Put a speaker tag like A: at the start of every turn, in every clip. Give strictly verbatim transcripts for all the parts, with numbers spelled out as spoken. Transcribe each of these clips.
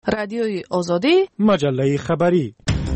A: رادیوی آزادی،
B: مجله خبری.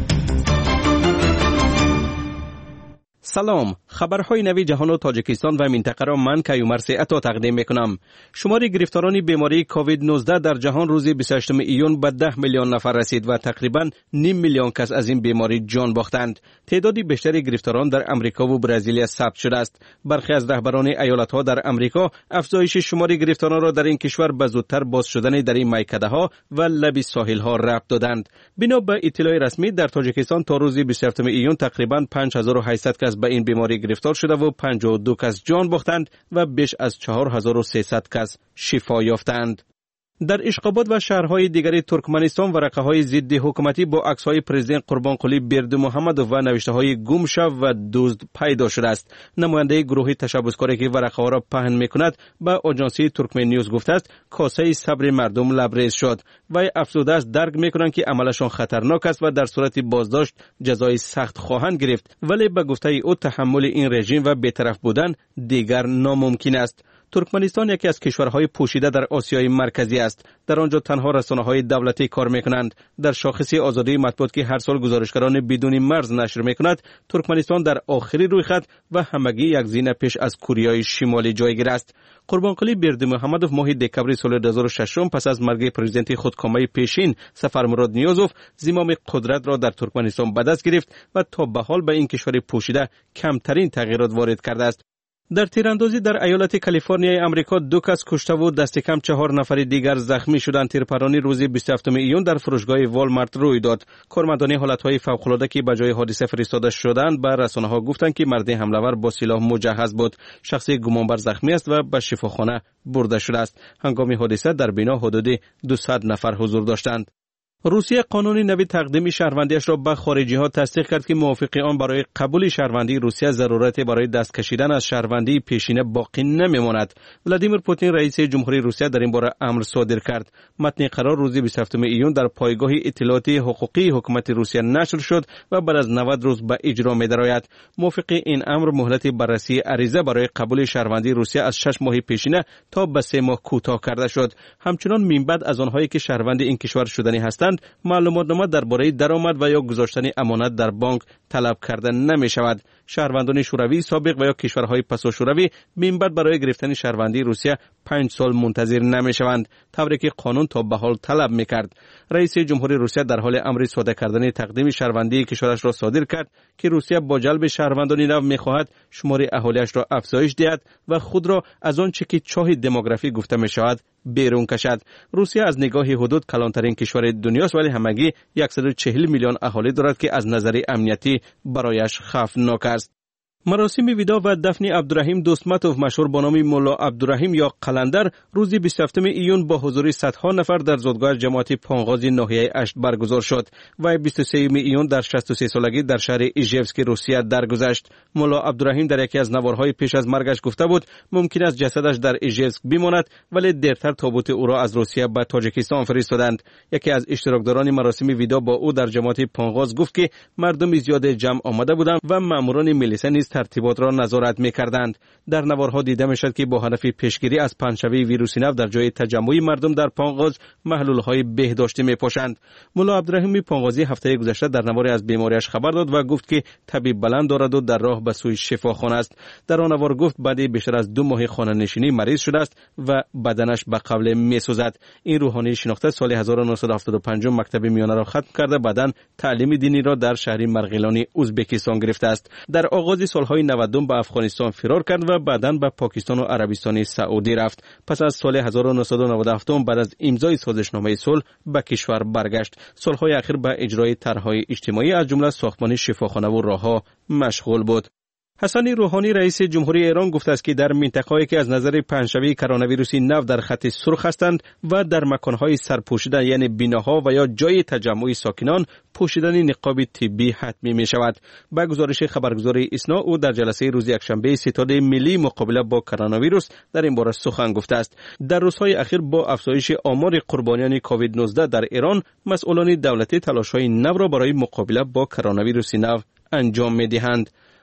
C: سلام، خبرهای نوی جهان و تاجیکستان و منطقه را من کیومرث عطا تقدیم میکنم. شمار گرفتاران بیماری کووید نوزده در جهان روز بیست و هشتم ایون به ده میلیون نفر رسید و تقریبا نیم میلیون کس از این بیماری جان باختند. تعدادی بیشتر گرفتاران در امریکا و برزیل ثبت شده است. برخی از رهبران ایالت‌ها در امریکا افزایش شمار گرفتاران را در این کشور به زودتر باز شدن در این میکده‌ها و لب ساحل‌ها ربط دادند. بنا به اطلاع رسمی در تاجیکستان تا روز بیست و هفتم ایون تقریبا پنج هزار و هشتصد کس به این بیماری گرفتار شده و پنجاه و دو کس جان باختند و بیش از چهار هزار و سیصد کس شفا یافتند. در اشقاباد و شهرهای دیگر ترکمنستان ورقه‌های ضد حکومتی با عکس‌های پرزیدنت قربانقلی بردمحمدوف و نوشته‌های گم شو و دزد پیدا شده است. نماینده گروه تشبثکاری که ورقه‌ها را پهن می‌کند به آژانسی ترکمن نیوز گفته است کاسه صبر مردم لبریز شد و افزوده است درک می‌کنند که عملشان خطرناک است و در صورت بازداشت جزای سخت خواهند گرفت، ولی به گفته او تحمل این رژیم و بی‌طرف بودن دیگر ناممکن است. ترکمنستان یکی از کشورهای پوشیده در آسیای مرکزی است. در آنجا تنها رسانه‌های دولتی کار می‌کنند. در شاخص آزادی مطبوعات که هر سال گزارشگران بدون مرز نشر می‌کند، ترکمنستان در آخری رویخط و همگی یک زینه پیش از کره شمالی جایگیر است. قربانقلی بردمحمدوف ماه دکمبر سال دو هزار و شش پس از مرگ پرزیدنت خودکامه پیشین سفرمراد نیازوف زمام قدرت را در ترکمنستان به دست گرفت و تا به حال به این کشور پوشیده کمترین تغییرات وارد کرده است. در تیراندازی در ایالت کالیفرنیای امریکا دو کس کشته و دست کم چهار نفر دیگر زخمی شدند. تیرپرانی روز بیست و هفتم ایون در فروشگاه والمارت روی داد. کارمندان حالتهای فوق‌العاده که به جای حادثه فرستاده شدند به رسانه‌ها گفتند که مرد حمله‌ور با سلاح مجهز بود. شخص گمانبر زخمی است و به شفاخانه برده شده است. هنگام حادثه در بنا حدود دویست نفر حضور داشتند. روسیه قانون نوی تقدیم شهروندیش را به خارجی‌ها تصدیق کرد که موافق آن برای قبول شهروندی روسیه ضرورت برای دست کشیدن از شهروندی پیشینه باقی نمی‌ماند. ولادیمیر پوتین رئیس جمهوری روسیه در این باره امر صادر کرد. متن قرار روز بیست و هفتم ایون در پایگاه اطلاعات حقوقی حکومت روسیه نشر شد و بعد از نود روز به اجرا می‌دراید. موافق این امر مهلت بررسی عریضه برای قبول شهروندی روسیه از شش ماه پیشینه تا به سه ماه کوتاه کرده شد. همچنان من بعد از آنهایی که شهروند این کشور شدنی هستند معلوماتنامه درباره درآمد و یا گذاشتن امانت در بانک طلب کرده نمی شود. شهروندان شوروی سابق و یا کشورهای پسا شوروی من بعد برای گرفتن شهروندی روسیه پنج سال منتظر نمی شوند، طوری که قانون تا به حال طلب می کرد. رئیس جمهوری روسیه در حال امر صادر کردن تقدیم شهروندی کشورش را صادر کرد که روسیه با جلب شهروندان نو می خواهد شمار اهالیش را افزایش دهد و خود را از آنچه که چاه دموگرافی گفته می شود بیرون کشد. روسیه از نگاه حدود کلانترین کشور دنیاست، ولی همگی صد و چهل میلیون اهالی دارد که از نظر امنیتی برایش خوفناک است. مراسم ودا و دفن عبدالرحیم دوستمتوف مشهور به نام مولا عبدالرحیم یا قلندر روز بیست و هفتم ایون با حضور صدها نفر در زادگاه جماعت پانغاز ناحیه اشت برگزار شد و بیست و سوم ایون در شصت و سه سالگی در شهر ایژیوسک روسیه درگذشت. مولا عبدالرحیم در یکی از نوارهای پیش از مرگش گفته بود ممکن است جسدش در ایژیوسک بماند، ولی دیرتر تابوت او را از روسیه به تاجیکستان فرستادند. یکی از اشتراکداران مراسم ودا با او در جماعت پانغاز گفت که مردم زیاد جمع آمده بودند و ماموران میلیسه نیز ترتیبات را نظارت می‌کردند. در نوارها دیده می‌شد که با هدف پیشگیری از پنجشوی ویروسی نو در جای تجمع مردم در پانغاز محلول‌های بهداشتی می‌پوشند. مولا عبدالرحیم پانغازی هفته گذشته در نواری از بیماریش خبر داد و گفت که طبیب بلند دارد و در راه به سوی شفاخانه است. در آن نوار گفت بعد بیشتر از دو ماه خانه‌نشینی مریض شده است و بدنش به قبل می‌سوزد. این روحانی شناخته سال هزار و نهصد و هفتاد و پنج مکتب میانه را ختم کرده بعداً تعلیم دینی را در شهر مرغیلانی ازبکستان گرفته است. در آغاز سال‌های نود به افغانستان فرار کرد و بعداً به پاکستان و عربستان سعودی رفت. پس از سال هزار و نهصد و نود و هفت بعد از امضای سازشنامه صلح به کشور برگشت. سال‌های اخیر به اجرای طرح‌های اجتماعی از جمله ساختمان شفاخانه و راه‌ها مشغول بود. حسن روحانی رئیس جمهوری ایران گفته است که در منطقه‌ای که از نظر پنجشوی کرونا ویروسی نو در خط سرخ هستند و در مکان‌های سرپوشیده یعنی بناها و یا جای تجمع ساکنان پوشیدن نقاب طبی حتمی می شود. با گزارش خبرگزاری اسنا او در جلسه روز یکشنبه ستاد ملی مقابله با کرونا ویروس در این باره سخن گفته است. در روزهای اخیر با افزایش آمار قربانیان کووید نوزده در ایران مسئولان دولتی تلاش‌های نو را برای مقابله با کرونا ویروس نو انجام می دهند.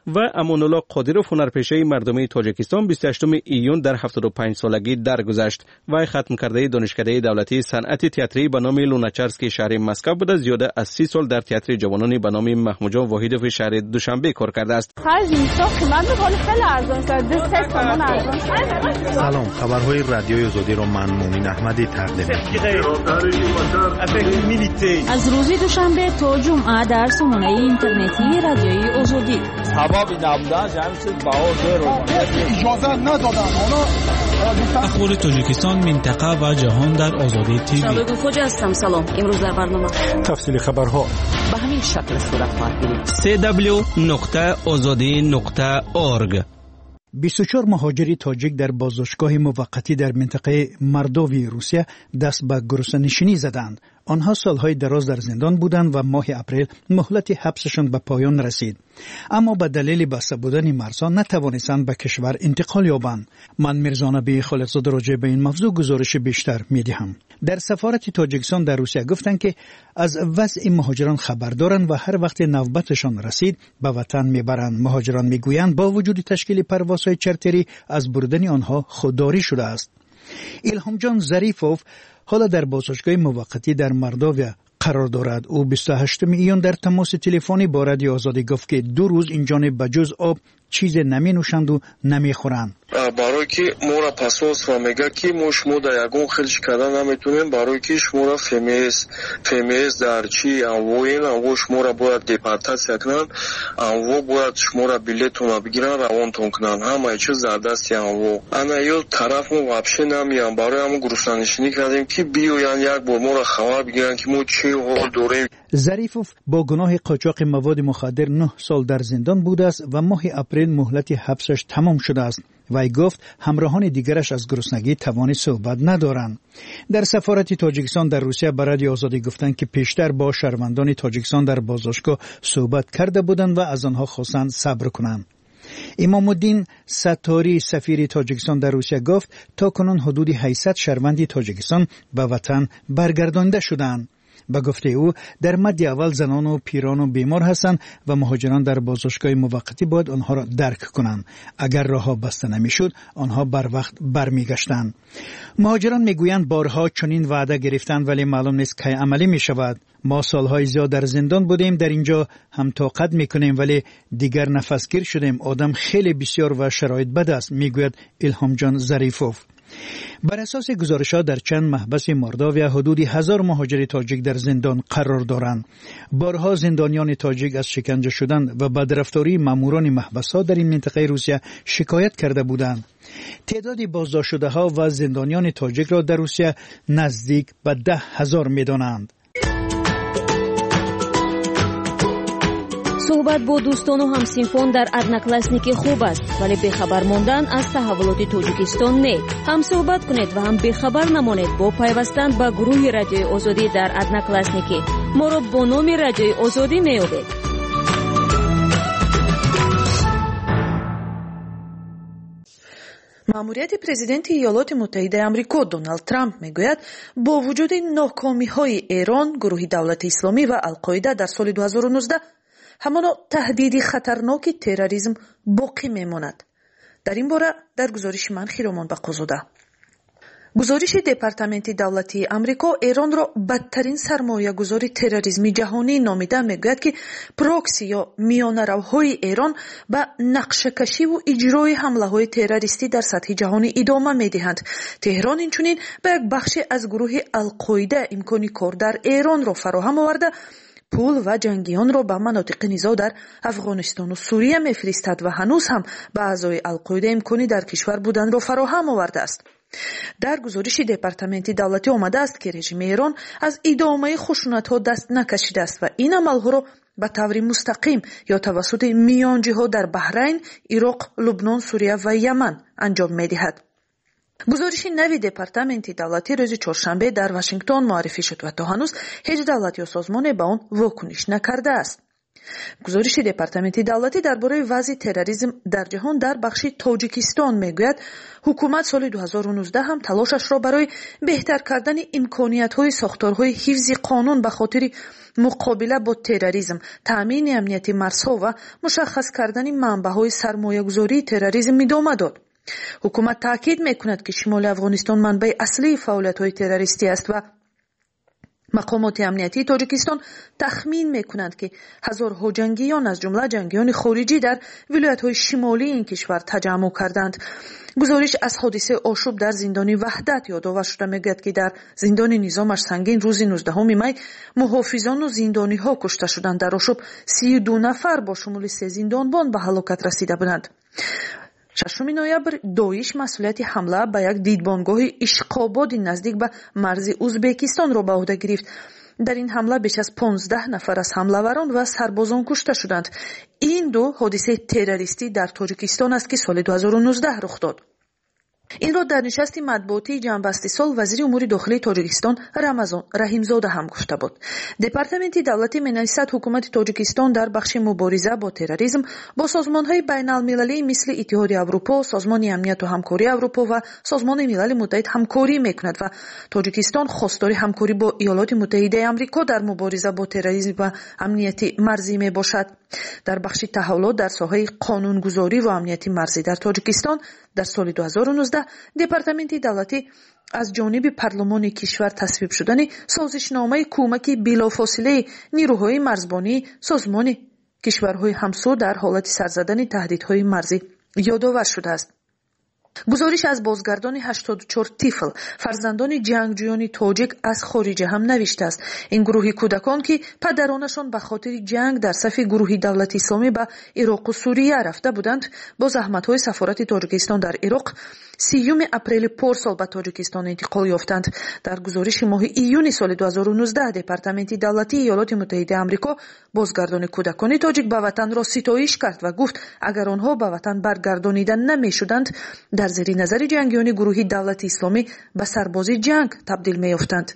C: و امان‌الله قادرов هنرپیشه مردمی تاجیکستان بیست و هشتم ایون در هفتاد و پنج سالگی درگذشت. وی ختم کرده دانشکده دولتی صنعت تئاتری به نام لوناچارسکی شهر مسکو بوده. زیاده از سی سال در تئاتر جوانانی به نام محمود جان واحدوف شهر دوشنبه کار کرده است.
A: سلام، خبرهای رادیوی آزادی را من مومن احمدی تقدیم می‌کنم.
B: از روز دوشنبه تا جمعه در سامانه اینترنتی رادیوی آزادی.
D: اخبار تاجیکستان، منطقه و جهان در آزادی تیوی.
B: شبکه خوجا هستم. سلام. امروز در برنامه
A: تفصیل خبرها
B: به همین شکل صورت خواهد گرفت.
C: دبلیو دبلیو دبلیو نقطه آزادی نقطه اورگ.
E: بیست و چهار مهاجری تاجیک در بازداشتگاه موقتی در منطقه مردوی روسیه دست به گروسه‌نشینی زدند. آنها سالهای دراز در زندان بودند و ماه اپریل مهلت حبسشان به پایان رسید. اما به دلیل بسته بودن مرزها نتوانستند به کشور انتقال یابند. من میرزا نبی خالقزاده راجع به این موضوع گزارش بیشتر میدهم. در سفارت تاجیکستان در روسیه گفتند که از وضع مهاجران خبر دارند و هر وقت نوبتشان رسید به وطن میبرند. مهاجران میگویند با وجود تشکیل پروازهای چارتری از بردن آنها خودداری شده است. ایلهام جان ظریفوف حالا در بازداشتگاه موقتی در مردویا قرار دارد. او بیست و هشتم ایون در تماس تلفنی با رادیو آزادی گفت که دو روز اینجا به جز آب چیز نمی نوشند و نمی خورند.
F: برای که ما را پاسپورت و میگه که ما شما در یگون خیلیش کردن نمیتونیم، برای که شما را فیمیز فیمیز در چی انواین انوا شما را باید دیپارتاسیا کنن، انوا باید شما را بلیتون را بگیرن روانتون کنن، همه چیز در دستی انوا. انا یو طرف ما وابشه نمیان، برای همون گروسه‌نشینی کردیم که بیاین یک بار ما را خبر بگیرن که ما چی حال داریم.
E: ظریفوف با گناه قاچاق مواد مخدر نه سال در زندان بوده است و ماه اپریل مهلت حبسش تمام شده است. وی گفت همراهان دیگرش از گرسنگی توان صحبت ندارند. در سفارت تاجیکستان در روسیه به رادیو آزادی گفتند که پیشتر با شهروندان تاجیکستان در بازداشتگاه صحبت کرده بودند و از آنها خواستند صبر کنند. امام الدین ستاری سفیر تاجیکستان در روسیه گفت تا کنون حدود هشتصد شهروند تاجیکستان به وطن برگردانده شدند. به گفته او در مد اول زنان و پیران و بیمار هستند و مهاجران در بازداشتگاه موقتی باید آنها را درک کنند. اگر راهها بسته نمیشد آنها بر وقت برمیگشتند. مهاجران میگویند بارها چنین وعده گرفتند ولی معلوم نیست کی عملی می شود. ما سالهای زیاد در زندان بودیم، در اینجا هم طاقت میکنیم ولی دیگر نفسگیر شدیم. آدم خیلی بسیار و شرایط بد است، میگوید ایلهام جان ظریفوف. بر اساس گزارش‌ها در چند محبس مردویا حدود هزار مهاجر تاجیک در زندان قرار دارند. بارها زندانیان تاجیک از شکنجه شدن و بدرفتاری ماموران محبس‌ها در این منطقه روسیه شکایت کرده بودند. تعداد بازداشت شده‌ها و زندانیان تاجیک را در روسیه نزدیک به ده هزار می‌دانند.
B: صحبت با دوستان و همسینفون در ادناکلاسنیکی خوب است، ولی بخبر ماندن از تحولات تاجیکستان نه. هم صحبت کنید و هم بخبر نمانید با پیوستن به گروه رادیوی آزادی در ادناکلاسنیکی. ما را با نام رادیوی آزادی میابید.
G: ماموریت پرزیدنت ایالات متحده آمریکا دونالد ترامپ میگوید با وجود ناکامی‌های ایران، گروه دولت اسلامی و القاعده در سال دو هزار و نوزده همانا تهدید خطرناک تروریسم باقی میماند. در این باره در گزارش من خیرامان بقازاده. گزارش دپارتمنت دولتی آمریکا ایران را بدترین سرمایه گذاری تروریسمی جهانی نامیده میگوید که پروکسی یا میانه‌روهای ایران به نقشه کشی و اجرای حمله های تروریستی در سطح جهانی ادامه میدهند. تهران اینچنین به یک بخش از گروه القاعده امکانی کار در ایران را فراهم آورده، پول و جنگیان را به مناطق نزاع در افغانستان و سوریه میفرستد و هنوز هم به اعضای القاعده امکانی در کشور بودن را فراهم آورده است. در گزارش دپارتمنت دولتی آمده است که رژیم ایران از ادامه خشونت‌ها دست نکشیده است و این عمل‌ها را به طور مستقیم یا توسط میانجی‌ها در بحرین، عراق، لبنان، سوریه و یمن انجام می‌دهد. گزارش نوی دپارتمنت دولتی روز چهارشنبه در واشنگتن معرفی شد و تا هنوز هیچ دولت یا سازمان به آن واکنش نکرده است. گزارش دپارتمنتی دولتی درباره وضع تروریسم در جهان در بخش تاجیکستان میگوید حکومت سال دو هزار و نوزده هم تلاشش را برای بهتر کردن امکانیت‌های ساختارهای حفظ قانون به خاطر مقابله با تروریسم، تامین امنیت مرزها و مشخص کردن منبع‌های سرمایه‌گذاری تروریسم ادامه داد. حکومت تاکید میکند که شمال افغانستان منبع اصلی فعالیت‌های تروریستی است و مقامات امنیتی تاجیکستان تخمین میکنند که هزارها جنگیان از جمله جنگیان خارجی در ولایت‌های شمالی این کشور تجمع کردند. گزارش از حادثه آشوب در زندان وحدت یادآور شده میگوید که در زندان نظامش سنگین روز نوزدهم می محافظان و زندانی‌ها کشته شدند. در آشوب سی و دو نفر با شمول سه زندانبان به هلاکت رسیده بودند. ششم نوامبر داعش مسئولیت حمله به یک دیدبانگاه اشقاباد نزدیک به مرز ازبکستان را به عهده گرفت. در این حمله بیش از پانزده نفر از حمله‌وران و سربازان کشته شدند. این دو حادثه تروریستی در تاجیکستان است که سال دو هزار و نوزده رخ داد. این را در نشست مطبوعاتی جنبسته سال وزیر امور داخلی تاجیکستان رمضان رحیمزاده هم گفته بود. دپارتمنت دولتی می‌نویسد حکومت تاجیکستان در بخش مبارزه با تروریسم با سازمان‌های بین‌المللی مثل اتحاد اروپا، سازمان امنیت و همکاری اروپا و سازمان ملل متحد همکاری می‌کند و تاجیکستان خواستار همکاری با ایالات متحده آمریکا در مبارزه با تروریسم و امنیت مرزی میباشد. در بخش تحولات در ساحه قانونگذاری و امنیت مرزی در تاجیکستان در سال دو هزار و نوزده دپارتمنت دولتی از جانب پارلمان کشور تصویب شدن سازشنامه کمک بلافاصله نیروهای مرزبانی سازمان کشورهای همسو در حالت سر زدن تهدیدهای مرزی یادآور شده است. گزارش از بازگردان هشتاد و چهار طفل فرزندان جنگجویان تاجیک از خارج هم نوشته است. این گروه کودکان که پدرانشان به خاطر جنگ در صف گروه دولت اسلامی به عراق و سوریه رفته بودند با زحمت‌های سفارت تاجیکستان در عراق سیوم اپریل پارسال به تاجیکستان انتقال یافتند. در گزارش ماه ایون سال دو هزار و نوزده دپارتمنت دولتی ایالات متحده آمریکا بازگردان کودکان تاجیک به وطن را ستایش کرد و گفت اگر آنها به وطن برگردانیده نمی‌شدند در زیر نظر جنگیان گروه دولت اسلامی به سربازی جنگ تبدیل می‌یافتند.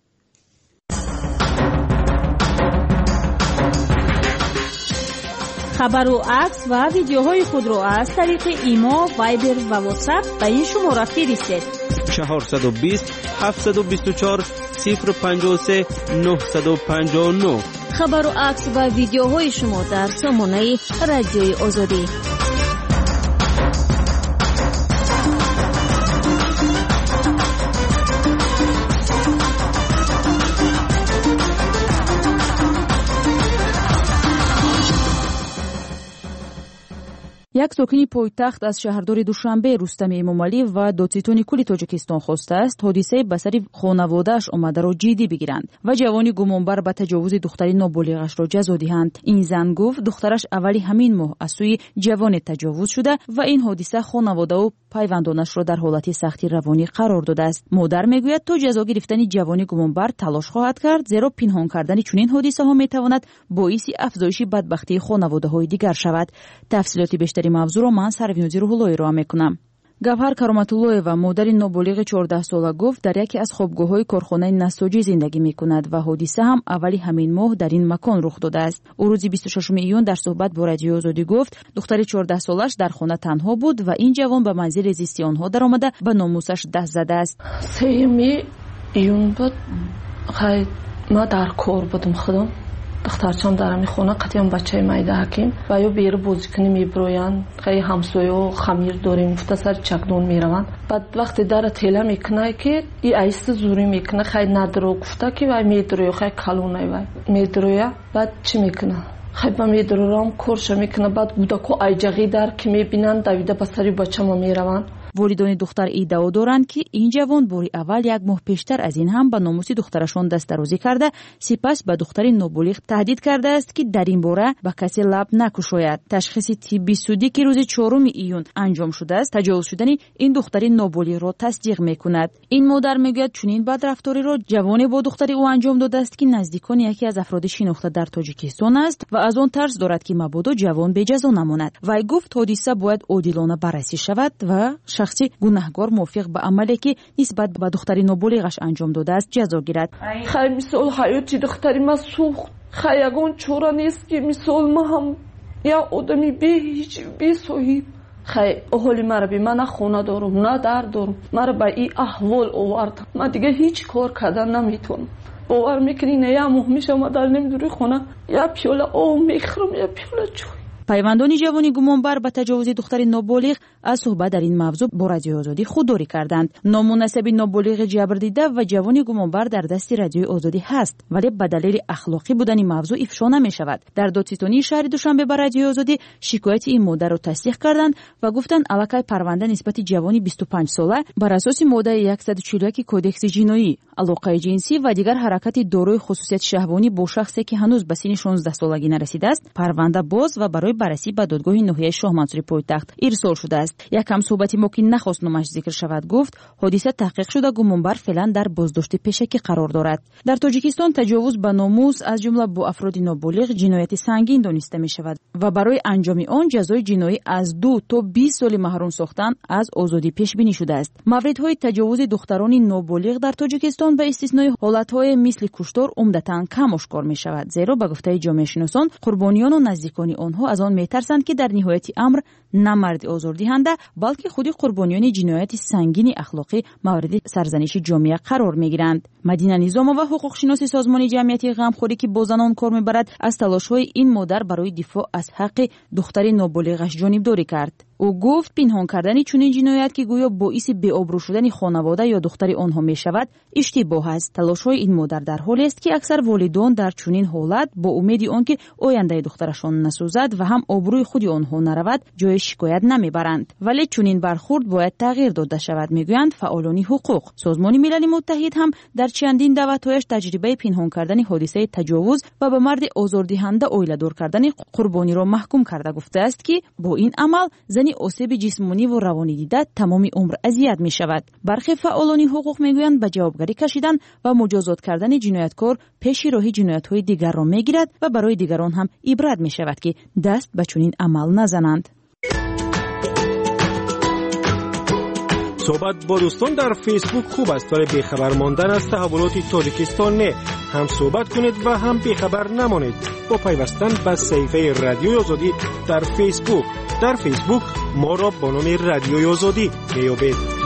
B: خبر و عکس و ویدیوهای خود را از طریق ایما، وایبر و واتساپ به این شماره فرستید.
C: چهارصد و بیست هفتصد و بیست و چهار صفر پنجاه و سه نهصد و پنجاه و نه.
B: خبر و عکس و ویدیوهای شما در سامانه رادیوی آزادی. یک ساکن پایتخت از شهردار دوشنبه رستم امامعلی و دادستان کل تاجیکستان خواسته است حادثه به سر خانواده‌اش آمده را جدی بگیرند و جوانی گمانبر به تجاوز دختری نابالغش را جزا دهند. این زن گفت دخترش اولی همین ماه از سوی جوان تجاوز شده و این حادثه خانواده و پیوندانش را در حالت سختی روانی قرار داده است. مادر میگوید تا جزا گرفتن جوانی گمانبر تلاش خواهد کرد، زیرا پنهان کردن چنین حادثه ها میتواند باعث افزایش بدبختی خانواده های دیگر شود. تفصیلات بیشتری موضوع را من سروینوزی روح‌اللهی را میکنم. گوهر کرامت‌اللهова مادری نابالغ چهارده ساله گفت در یکی از خوابگاه‌های کارخانه نساجی زندگی می‌کند و حادثه هم اولی همین ماه در این مکان رخ داده است. او روز بیست و ششم ایون در صحبت با رادیو آزادی گفت دختر چهارده سالش در خانه تنها بود و این جوان به منزل زیستی آنها درآمده به ناموسش دست زده است.
H: سوم ایون بود. خیلی ما در کار بودم خودم. دخترچام در میخونه قطعا بچه مایده حکیم و یا بیرو بازی کنی میبروین خیلی همسایه و خمیر داریم افته سر چکدون میروند. بعد وقتی در تیله میکنه که این ایست زوری میکنه خیلی ندرو گفته که وای میدروی خیلی کلونه وای میدروی بعد چی میکنه خیلی با میدرورام کورش میکنه بعد بودکو ایجاقی در که میبینن دویده بسری بچه ما میروند.
B: والدان دختر ادعا دارند که این جوان باری اول یک ماه پیشتر از این هم به ناموس دخترشان دست درازی کرده، سپس به دختر نابالغ تهدید کرده است که در این باره به کسی لب نگشاید. تشخیص طبی سودی که روز چهارم ایون انجام شده است تجاوز شدن این دختر نابالغ را تصدیق میکند. این مادر میگوید چنین بدرفتاری را جوانی با دختر او انجام داده است که نزدیکان یکی از افراد شناخته در تاجیکستان است و از آن ترس دارد که مبادا جوان به جزا نماند. وی گفت حادثه باید عادلانه بررسی شود و شخصی گناهکار موافق به عملی که نسبت به دختری نابالغش انجام داده است جزا گیرد.
H: خیلی مثل حیاتی دختری ما سوخت خیاگون چورا نیست که مثال ما هم یا آدمی بی هیچ بی صاحب خی اهالی مرا بی من نه خونه دارم نه در دارم مرا به این احوال آورد من دیگه هیچ کار کردن نمیتونم. باور میکنی نه یا مهمیش ما در نمیدوری خونه یا پیوله آب میخورم یا پیوله چای.
I: پیوندان جوانی گمانبر به تجاوز دختر نابالغ از صحبت در این موضوع با رادیو آزادی خودداری کردند. نامناسب نابالغ جبر دیده و جوانی گمانبر در دست رادیو آزادی هست ولی به دلیل اخلاقی بودن این موضوع افشا نمی شود. در دادستانی شهر دوشنبه به رادیو آزادی شکایت این مادر را تصدیق کردند و گفتند الکی پرونده نسبت جوانی بیست و پنج ساله بر اساس ماده صد و چهل و یک کودکس جنایی علاقه جنسی و دیگر حرکت دارای خصوصیت شهوانی با شخصی که هنوز به سن شانزده سالگی نرسیده است پرونده باز و برای بررسی به دادگاه ناحیه شاه منصوری پایتخت ارسال شده است. یک همصحبتی ما که نخواست نامش ذکر شود گفت حادثه تحقیق شده گمانبر فعلا در بازداشت پیشکی قرار دارد. در تاجیکستان تجاوز به ناموس از جمله با افراد نابالغ جنایت سنگین دانسته می شود و برای انجام آن جزای جنایی از دو تا بیست سال محروم ساختن از آزادی پیش بینی شده است. موردهای تجاوز دختران نابالغ در تاجیکستان به استثنای حالتهای مثل کشتار عمدتاً کم آشکار می شود زیرا به گفته جامعه شناسان قربانیان و نزدیکان آنها از آن میترسند که در نهایت امر نه مرد آزاردهنده بلکه خودی قربانیان جنایت سنگین اخلاقی مورد سرزنش جامعه قرار میگیرند. مدینه نظام و حقوق شناسی سازمان جمعیت غمخوری که با زنان کار میبرد از تلاش‌های این مادر برای دفاع از حق دختر نابالغش جانبداری کرد. او گفت پنهان کردن چنین جنایت که گویا باعث بی‌آبرو شدن خانواده یا دختر آنها می شود اشتباه است. تلاش‌های این مادر در حالی است که اکثر والدان در چنین حالت با امید آنکه آینده دخترشان نسوزد و هم آبروی خود آنها نرود جای شکایت نمیبرند. ولی چنین برخورد باید تغییر داده شود میگویند فعالان حقوق. سازمان ملل متحد هم در چندین دعوت‌هایش تجربه پنهان کردن حادثه تجاوز و به مرد آزاردهنده اویله‌دار کردن قربانی را محکوم کرده گفته است که با این عمل زنی آسیب جسمانی و روانی دیده تمام عمر اذیت می شود. برخی فعالان حقوق میگویند به جوابگری کشیدن و مجازات کردن جنایتکار پیش راهی جنایت‌های دیگر را میگیرد و برای دیگران هم عبرت می شود که دست به چنین عمل نزنند.
J: صحبت با دوستان در فیسبوک خوب است ولی بیخبر ماندن از تحولات تاجیکستان نه. هم صحبت کنید و هم بیخبر نمانید با پیوستن به صفحه رادیوی آزادی در فیسبوک. در فیسبوک ما را با نام رادیوی آزادی بیابید.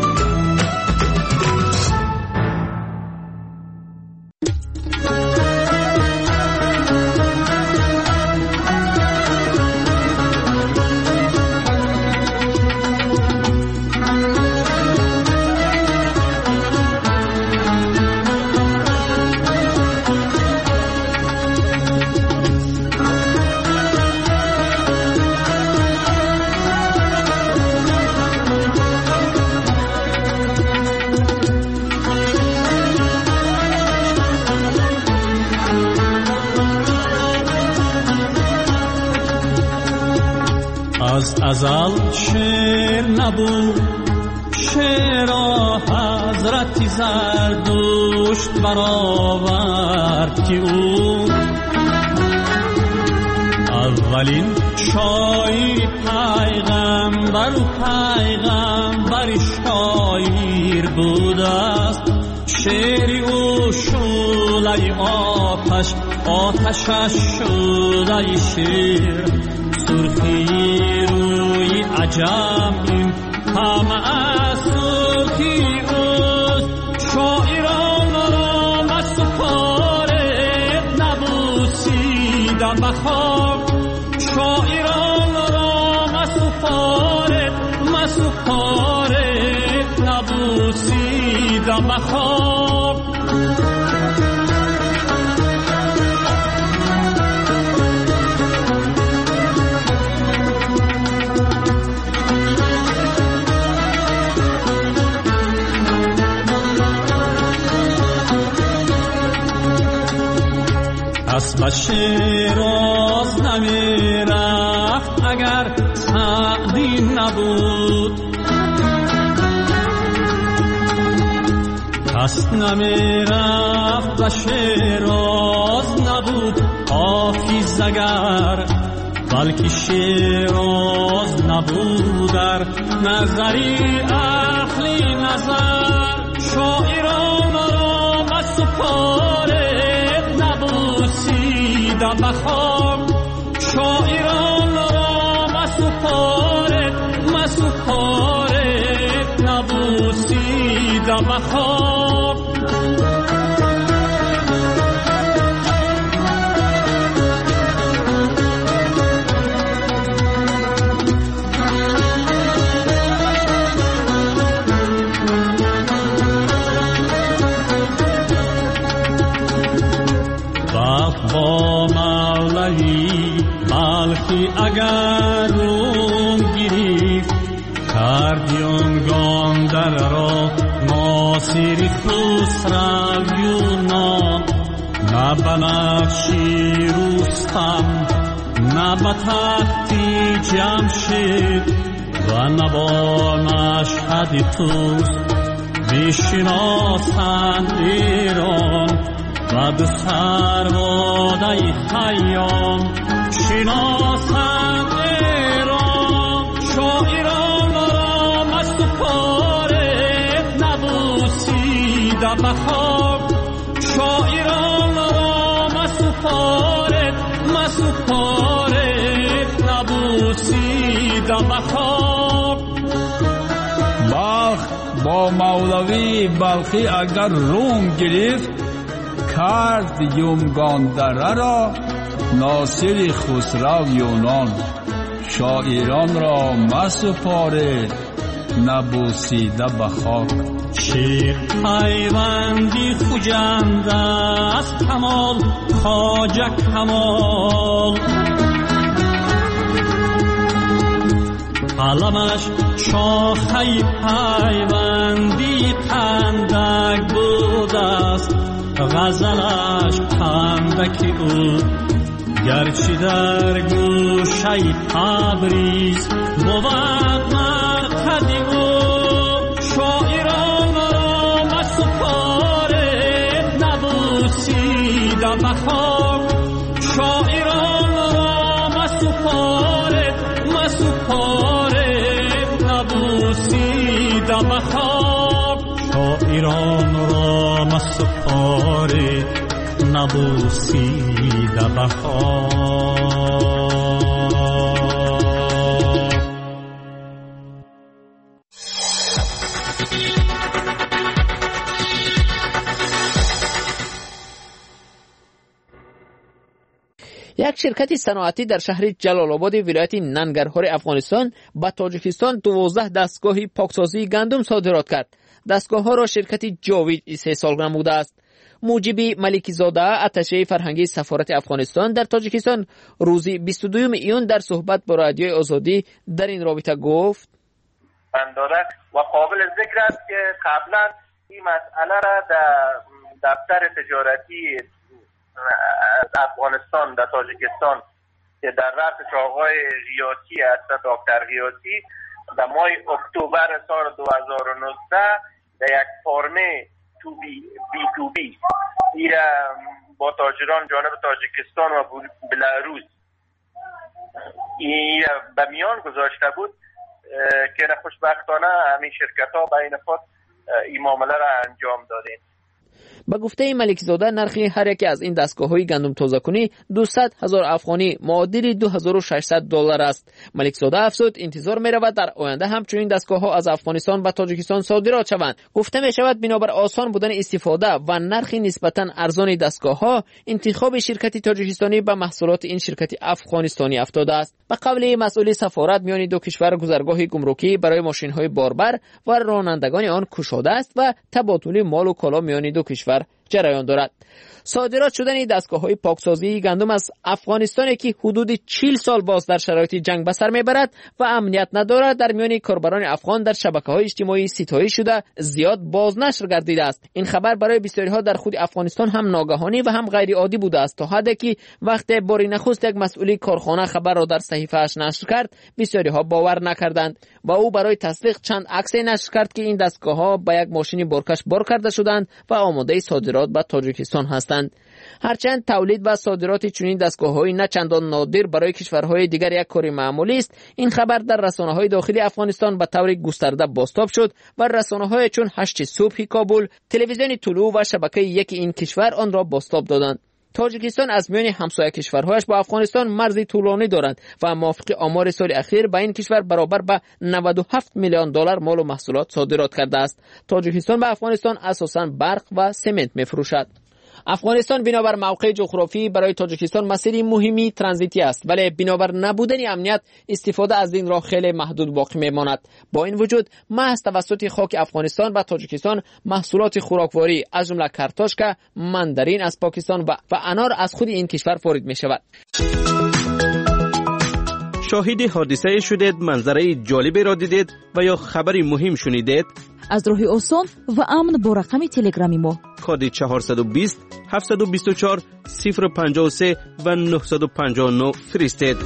D: از ازل شعر نبود شعرا حضرت زردشت برآورد که او اولین شاعر پیغمبر و پیغمبر شاعر بود است. شعر او شعله آتش آتشش شده شعر سرخی روی عجم این همه از سرخی اوست. شاعران را مسپاره نبوسیده بخواب شاعران را مسپاره مسپاره نبوسیده بخواب. اسب شیراز نمی رفت اگر سعدی نبود. کس نمی رفت و شیراز نبود حافظ اگر بلکه شیراز نبود. در نظری اهل نظر شاعران را مسپاره نبوسی
K: در بخواب شاعران را مسپارد مسپارد نبوسی در بخواب با مولوی بلخی اگر روم گریفت کردیون گاندر را ناصری خسرو یونان نه بنفشی رستم نه به تختی جمشید و نه با مشهد توس بشناسند ایران و به سربادای خیام شناسند ایران شاعران را مست و پاره نبوسی در بخواب شاعران را مست و پاره مست و پاره نبوسی در بخواب
L: بلخ با مولوی بلخی اگر روم گرفت کرد یومگاندره را ناصر خسرو یونان شاعران را مسپارد نبوسیده به خاک
K: شیر پیوندی خوجنده از کمال خواجه کمال علمش شاخه پیوندی قندک بود است غزلش پندکی او گرچه در گوشه تبریز بود مرقدی او شاعران را مسپارد نبوسی در بخواب شاعران را مسپارد مسپارد نبوسی در بخواب شاعران را مسپاره نبوسیده بخواب
M: یک شرکت صنعتی در شهر جلال آباد ولایت ننگرهار افغانستان به تاجیکستان دوازده دستگاه پاکسازی گندم صادرات کرد. دستگاه ها را شرکت جاوید استحصال نموده است. موجبی ملکی زاده اتشه فرهنگی سفارت افغانستان در تاجیکستان روز بیست و دوم ایون در صحبت با رادیوی آزادی در این رابطه گفت
N: و قابل ذکر است که قبلا این مسئله را در دفتر تجارتی افغانستان در تاجیکستان که در رأسش آقای غیاثی است دکتر غیاثی در ماه اکتبر سال دو هزار و نوزده در یک فرمه تو بی, بی تو بی با تاجران جانب تاجیکستان و بلاروس این به میان گذاشته بود که خوشبختانه همین شرکت ها بین خود این معامله را انجام دادند.
M: با گفته ملک زاده نرخ هر یکی از این دستگاه‌های گندم تازه‌کنی دویست هزار افغانی معادل دو هزار و ششصد دلار است. ملک زاده افزود انتظار می‌رود در آینده همچنین دستگاه‌ها از افغانستان به تاجیکستان صادرات شوند. گفته می‌شود بنابر آسان بودن استفاده و نرخ نسبتاً ارزان دستگاه‌ها انتخاب شرکت تاجیکستانی به محصولات این شرکت افغانستانی افتاده است. به قول مسئول سفارت میان دو کشور گذرگاه گمرکی برای ماشین‌های باربر و رانندگان آن گشوده است و تبادل مال و کالا میان دو کشور جریان دارد. صادرات شدن دستگاه‌های پاکسازی گندم از افغانستان که حدود چهل سال باز در شرایط جنگ به سر میبرد و امنیت ندارد در میان کاربران افغان در شبکه‌های اجتماعی ستایش شده زیاد بازنشر گردیده است. این خبر برای بسیاری‌ها در خود افغانستان هم ناگهانی و هم غیر عادی بوده است تا حدی که وقتی باری نخست یک مسئول کارخانه خبر را در صحیفه‌اش نشر کرد بسیاری‌ها باور نکردند و او برای تصدیق چند عکس نشر کرد که این دستگاه‌ها با یک ماشین بارکش بار کرده شدند و آماده صادرات به تاجیکستان هستند. هرچند تولید و صادرات چنین دستگاه‌های نه چندان نادر برای کشورهای دیگر یک کار معمولی است، این خبر در رسانه‌های داخلی افغانستان به طور گسترده بازتاب شد و رسانه‌های چون هشت صبح کابل، تلویزیون طلوع و شبکه یک این کشور آن را بازتاب دادند. تاجیکستان از میان همسایه کشورهایش با افغانستان مرزی طولانی دارد و موافق آمار سال اخیر به این کشور برابر به نود و هفت میلیون دلار مال و محصولات صادرات کرده است. تاجیکستان به افغانستان اساساً برق و سمنت می‌فروشد. افغانستان بنابر موقع جغرافی برای تاجیکستان مسیری مهمی ترانزیتی است، ولی بنابر نبودن امنیت استفاده از این راه خیلی محدود باقی میماند. با این وجود محض توسط خاک افغانستان و تاجیکستان محصولات خوراکواری از جمله کارتوشکا، ماندارین از پاکستان و, و انار از خود این کشور وارد می شود.
C: شاهد حادثه شدید، منظره جالبی را دیدید و یا خبری مهم شنیدید؟
I: از راه آسان و امن با رقم تلگرامی ما
C: کد چهارصد و بیست هفتصد و بیست و چهار صفر پنجاه و سه و نهصد و پنجاه و نه فرستید.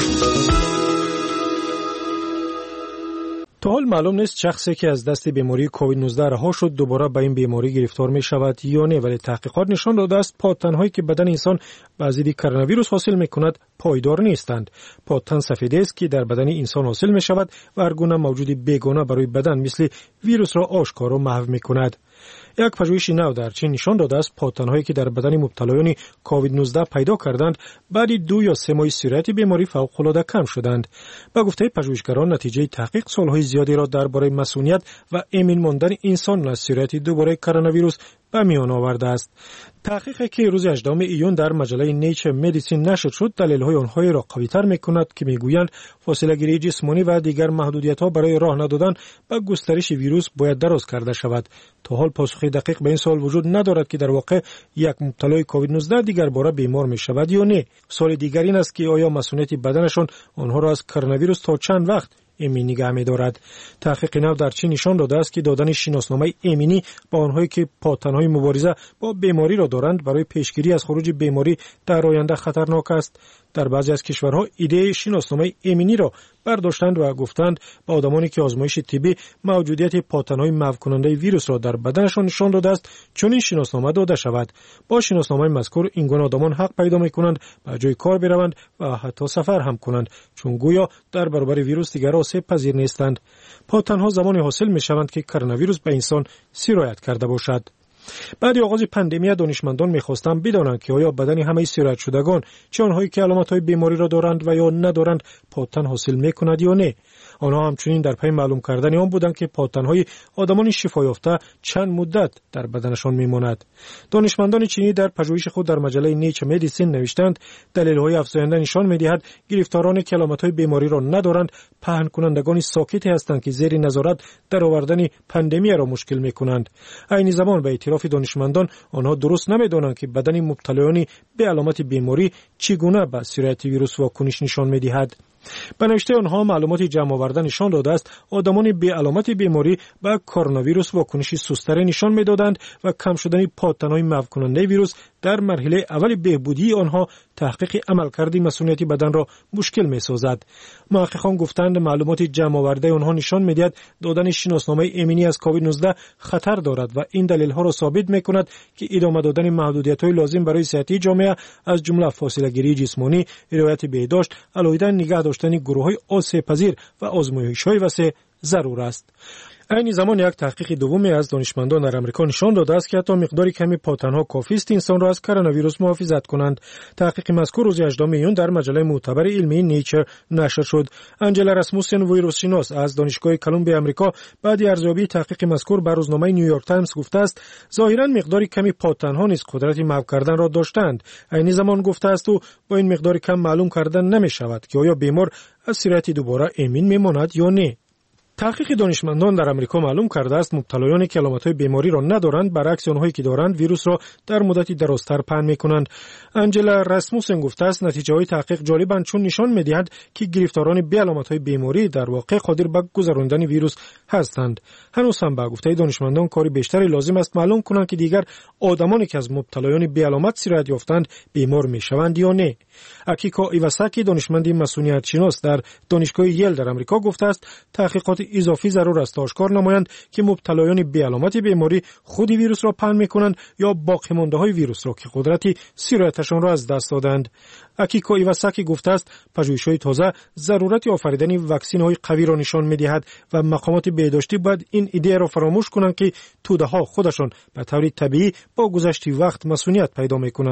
J: تا حال معلوم نیست شخصی که از دست بیماری کووید نوزده رها شد دوباره به این بیماری گرفتار می شود یا نه، ولی تحقیقات نشان داده است پادتن‌هایی که بدن انسان به ضد کرونا ویروس حاصل می کند پایدار نیستند. پادتن سفیدی است که در بدن انسان حاصل می شود و هر گونه موجود بیگانه برای بدن مثل ویروس را آشکار و محو می کند. یک پژوهش نو در چین نشان داده است پادتن‌هایی که در بدن مبتلایان کووید نوزده پیدا کردند بعد دو یا سه ماه سرعت بیماری فوق‌العاده کم شدند. با گفته پژوهشگران نتیجه تحقیق سالهای زیادی را درباره مسئولیت و امن ماندن انسان از سرعت دوباره کرونا ویروس به میان آورده است. تحقیقی که روز هجدهم ایون در مجله نیچر مدیسین نشر شد دلایل آنها را قوی‌تر می‌کند که می‌گویند فاصله گیری جسمانی و دیگر محدودیت‌ها برای راه ندادن به گسترش ویروس باید دراز کرده شود. تا حال پاسخ دقیق به این سوال وجود ندارد که در واقع یک مبتلای کووید نوزده دیگر باره بیمار می‌شود یا نه. سوال دیگر این است که آیا مسئولیت بدنشان آنها را از کرونا ویروس تا چند وقت ایمنی نگه می‌دارد. تحقیق نو در چین نشان داده است که دادن شناسنامه ایمنی با آنهایی که پادتن‌های مبارزه با بیماری را دارند برای پیشگیری از خروج بیماری در آینده خطرناک است. در بعضی از کشورها ایده شناسنامه ایمنی را برداشتند و گفتند با آدمانی که آزمایش طبی موجودیت پادتن‌های محو کننده ویروس را در بدنشان نشان داده است چون این شناسنامه داده شود. با شناسنامه مذکور این گونه آدمان حق پیدا می‌کنند به جای کار بروند و حتی سفر هم کنند چون گویا در برابر ویروس دیگر آسیب پذیر نیستند. پادتن‌ها زمانی حاصل می‌شوند که کرونا ویروس به انسان سرایت کرده باشد. بعد آغاز پاندمی دانشمندان می‌خواستند بدانند که آیا بدن همه سرایت شدگان چه آنهایی که علامت‌های بیماری را دارند و یا ندارند پادتن حاصل می‌کند یا نه. آنها همچنین در پی معلوم کردن آن بودند که پادتن‌های آدمان شفا یافته چند مدت در بدنشان می‌ماند. دانشمندان چینی در پژوهش خود در مجله نیچر مدیسین نوشتند دلایل‌های افزاینده نشان می‌دهد گرفتارانی که علامت‌های بیماری را ندارند پهن کنندگان ساکتی هستند که زیر نظارت در آوردن پاندمی را مشکل می‌کنند. عین زمان به اعتراف دانشمندان آنها درست نمی‌دانند که بدن مبتلایان به علامت بیماری چگونه به سرایت ویروس واکنش نشان می‌دهد. به نوشته آنها معلومات جمع آورده نشان داده است آدمان به علامت بیماری به کرونا ویروس واکنشی سست‌تر نشان می‌دادند و کم شدن پادتن‌های محو کننده ویروس در مرحله اول بهبودی آنها تحقیق عملکرد مسئولیت بدن را مشکل می‌سازد. محققان گفتند معلومات جمع آورده آنها نشان می‌دهد دادن شناسنامه ایمنی از کووید نوزده خطر دارد و این دلیل‌ها را ثابت می‌کند که ادامه دادن محدودیت‌های لازم برای صحت جامعه از جمله فاصله گیری جسمانی، رعایت بهداشت، علیحده نگاه داشتن گروه‌های آسیب پذیر و آزمایش‌های وسیع ضرور است. این زمان یک تحقیق دومی از دانشمندان در آمریکا نشان داده است که حتی مقداری کمی پادتن‌ها کافی است انسان را از کرونا ویروس محافظت کنند. تحقیق مذکور روز هجدهم ایون در مجله معتبر علمی نیچر نشر شد. انجلا راسموسن ویروس شناس از دانشگاه کلمبیا آمریکا بعد ارزیابی تحقیق مذکور به روزنامه نیویورک تایمز گفته است ظاهراً مقداری کمی پادتن‌ها نیز قدرت محو کردن را داشتند. این زمان گفته است او با این مقدار کم معلوم کردن نمی‌شود که آیا بیمار از سرایت دوباره ایمن می‌ماند یا نه. تحقیق دانشمندان در آمریکا معلوم کرده است مبتلایانی که علامت‌های بیماری را ندارند برعکس آنهایی که دارند ویروس را در مدتی درازتر پهن می‌کنند. انجلا راسموسن گفته است نتیجه‌های تحقیق جالبند چون نشان می‌دهد که گرفتاران به علامت‌های بیماری در واقع قادر به گذراندن ویروس هستند. هنوز هم به گفته دانشمندان کاری بیشتری لازم است معلوم کنند که دیگر آدمانی که از مبتلایان به علامت سرایت یافتند بیمار می‌شوند یا نه. اکیکا ایواساکی دانشمند مسئولیت شناس در دانشگاه یل در آمریکا گفته است تحقیقات اضافی ضرور است تا آشکار نمایند که مبتلایان به علامت بیماری خود ویروس را پهن می‌کنند یا باقی مانده‌های ویروس را که قدرتی سرایتشان را از دست دادند. اکیکا ایواساکی گفته است پژوهش‌های تازه ضرورت آفریدن واکسن‌های قوی را نشان می‌دهد و مقامات بهداشتی باید این ایده را فراموش کنند که توده‌ها خودشان به طور طبیعی با گذشت وقت مسئولیت پیدا می‌کنند.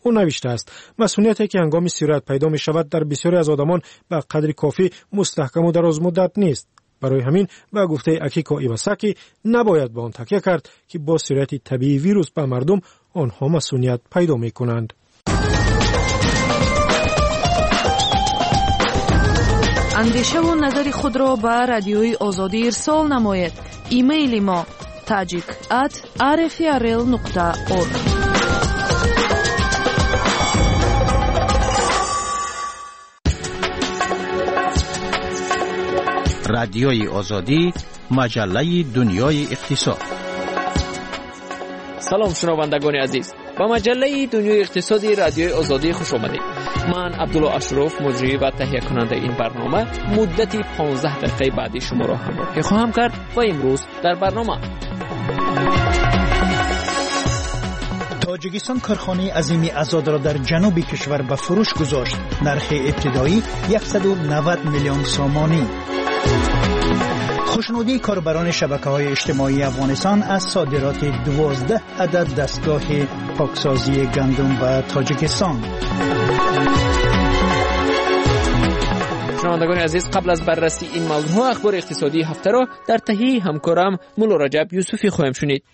J: او نوشته است مسئولیتی که هنگام سیرت پیدا می شود در بسیاری از آدمان به قدر کافی مستحکم و دراز مدت نیست. برای همین با گفته اکیکو ایواساکی نباید به آن تکیه کرد که با سیرت طبیعی ویروس به مردم آنها مسئولیت پیدا می کنند.
G: اندیشه و نظر خود را به رادیوی آزادی ارسال نمایید. ایمیل ما tajik at r f r l nokta org.
A: رادیوی آزادی، مجله دنیای اقتصاد.
M: سلام شنوندگان عزیز، با مجله دنیای اقتصادی رادیوی آزادی خوش آمدید. من عبدالله اشرف مجری و تهیه کننده این برنامه مدتی پانزده دقیقه بعدی شما را همراهی خواهم کرد و امروز در برنامه
E: تاجیکستان کارخانه عظیمی ازاد را در جنوب کشور به فروش گذاشت. نرخ ابتدایی صد و نود میلیون سامانی. خوشنودی کاربران شبکه‌های اجتماعی افغانستان از صادرات دوازده عدد دستگاه پاکسازی گندم به تاجیکستان.
M: شنوندگان عزیز، قبل از بررسی این موضوع اخبار اقتصادی هفته را در تهیه همکارم مولا رجب یوسفی خواهیم شنید.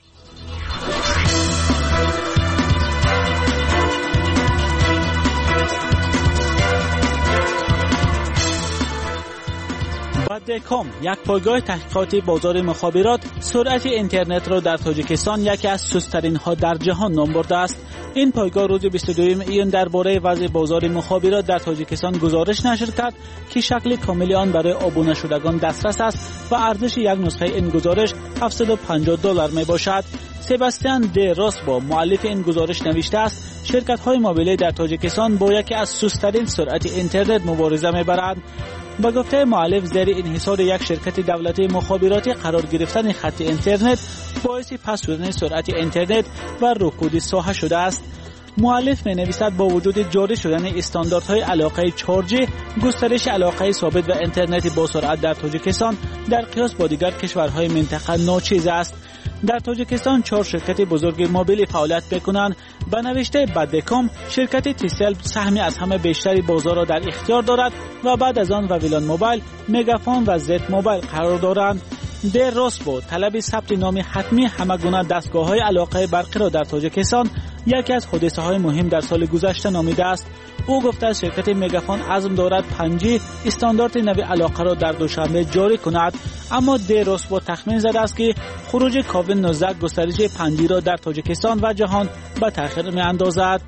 D: بادکام، یک پایگاه تحقیقاتی بازار مخابرات، سرعت اینترنت را در تاجیکستان یکی از سست‌ترین ها در جهان نام برده است. این پایگاه روز بیست و دوم ایون درباره وضع بازار مخابرات در تاجیکستان گزارش نشر کرد که شکل کامل آن برای عبور شدگان دسترس است و ارزش یک نسخه این گزارش هفتصد و پنجاه دلار می باشد. سباستیان دی راسبو، مؤلف این گزارش نوشته است شرکت‌های موبیلی در تاجیکستان با یکی از سست‌ترین سرعت اینترنت مبارزه می‌برند. با گفته مؤلف، زیر انحصار یک شرکت دولتی مخابراتی قرار گرفتن خط اینترنت باعث پست شدن سرعت اینترنت و رکود ساحه شده است. مؤلف می‌نویسد با وجود جاری شدن استانداردهای علاقه چهار جی، گسترش علاقه ثابت و اینترنت با سرعت در تاجیکستان در قیاس با دیگر کشورهای منطقه ناچیز است. در تاجیکستان چهار شرکت بزرگ موبیلی فعالیت می‌کنند. به نوشته بادکام، شرکت تیسل سهمی از همه بیشتری بازار را در اختیار دارد و بعد از آن واویلان موبایل، مگافون و زد موبایل قرار دارند. در راسبو، طلب ثبت نام حتمی همه گونه دستگاه‌های علاقه برقی را در تاجیکستان یکی از حادثه‌های مهم در سال گذشته نامیده است. او گفته است شرکت مگافون عزم دارد پنج جی استاندارد نوی علاقه را در دوشنبه جاری کند، اما در راسبو تخمین زده است که خروج کووید نوزده گسترش پنج جی را در تاجیکستان و جهان به تأخیر می‌اندازد.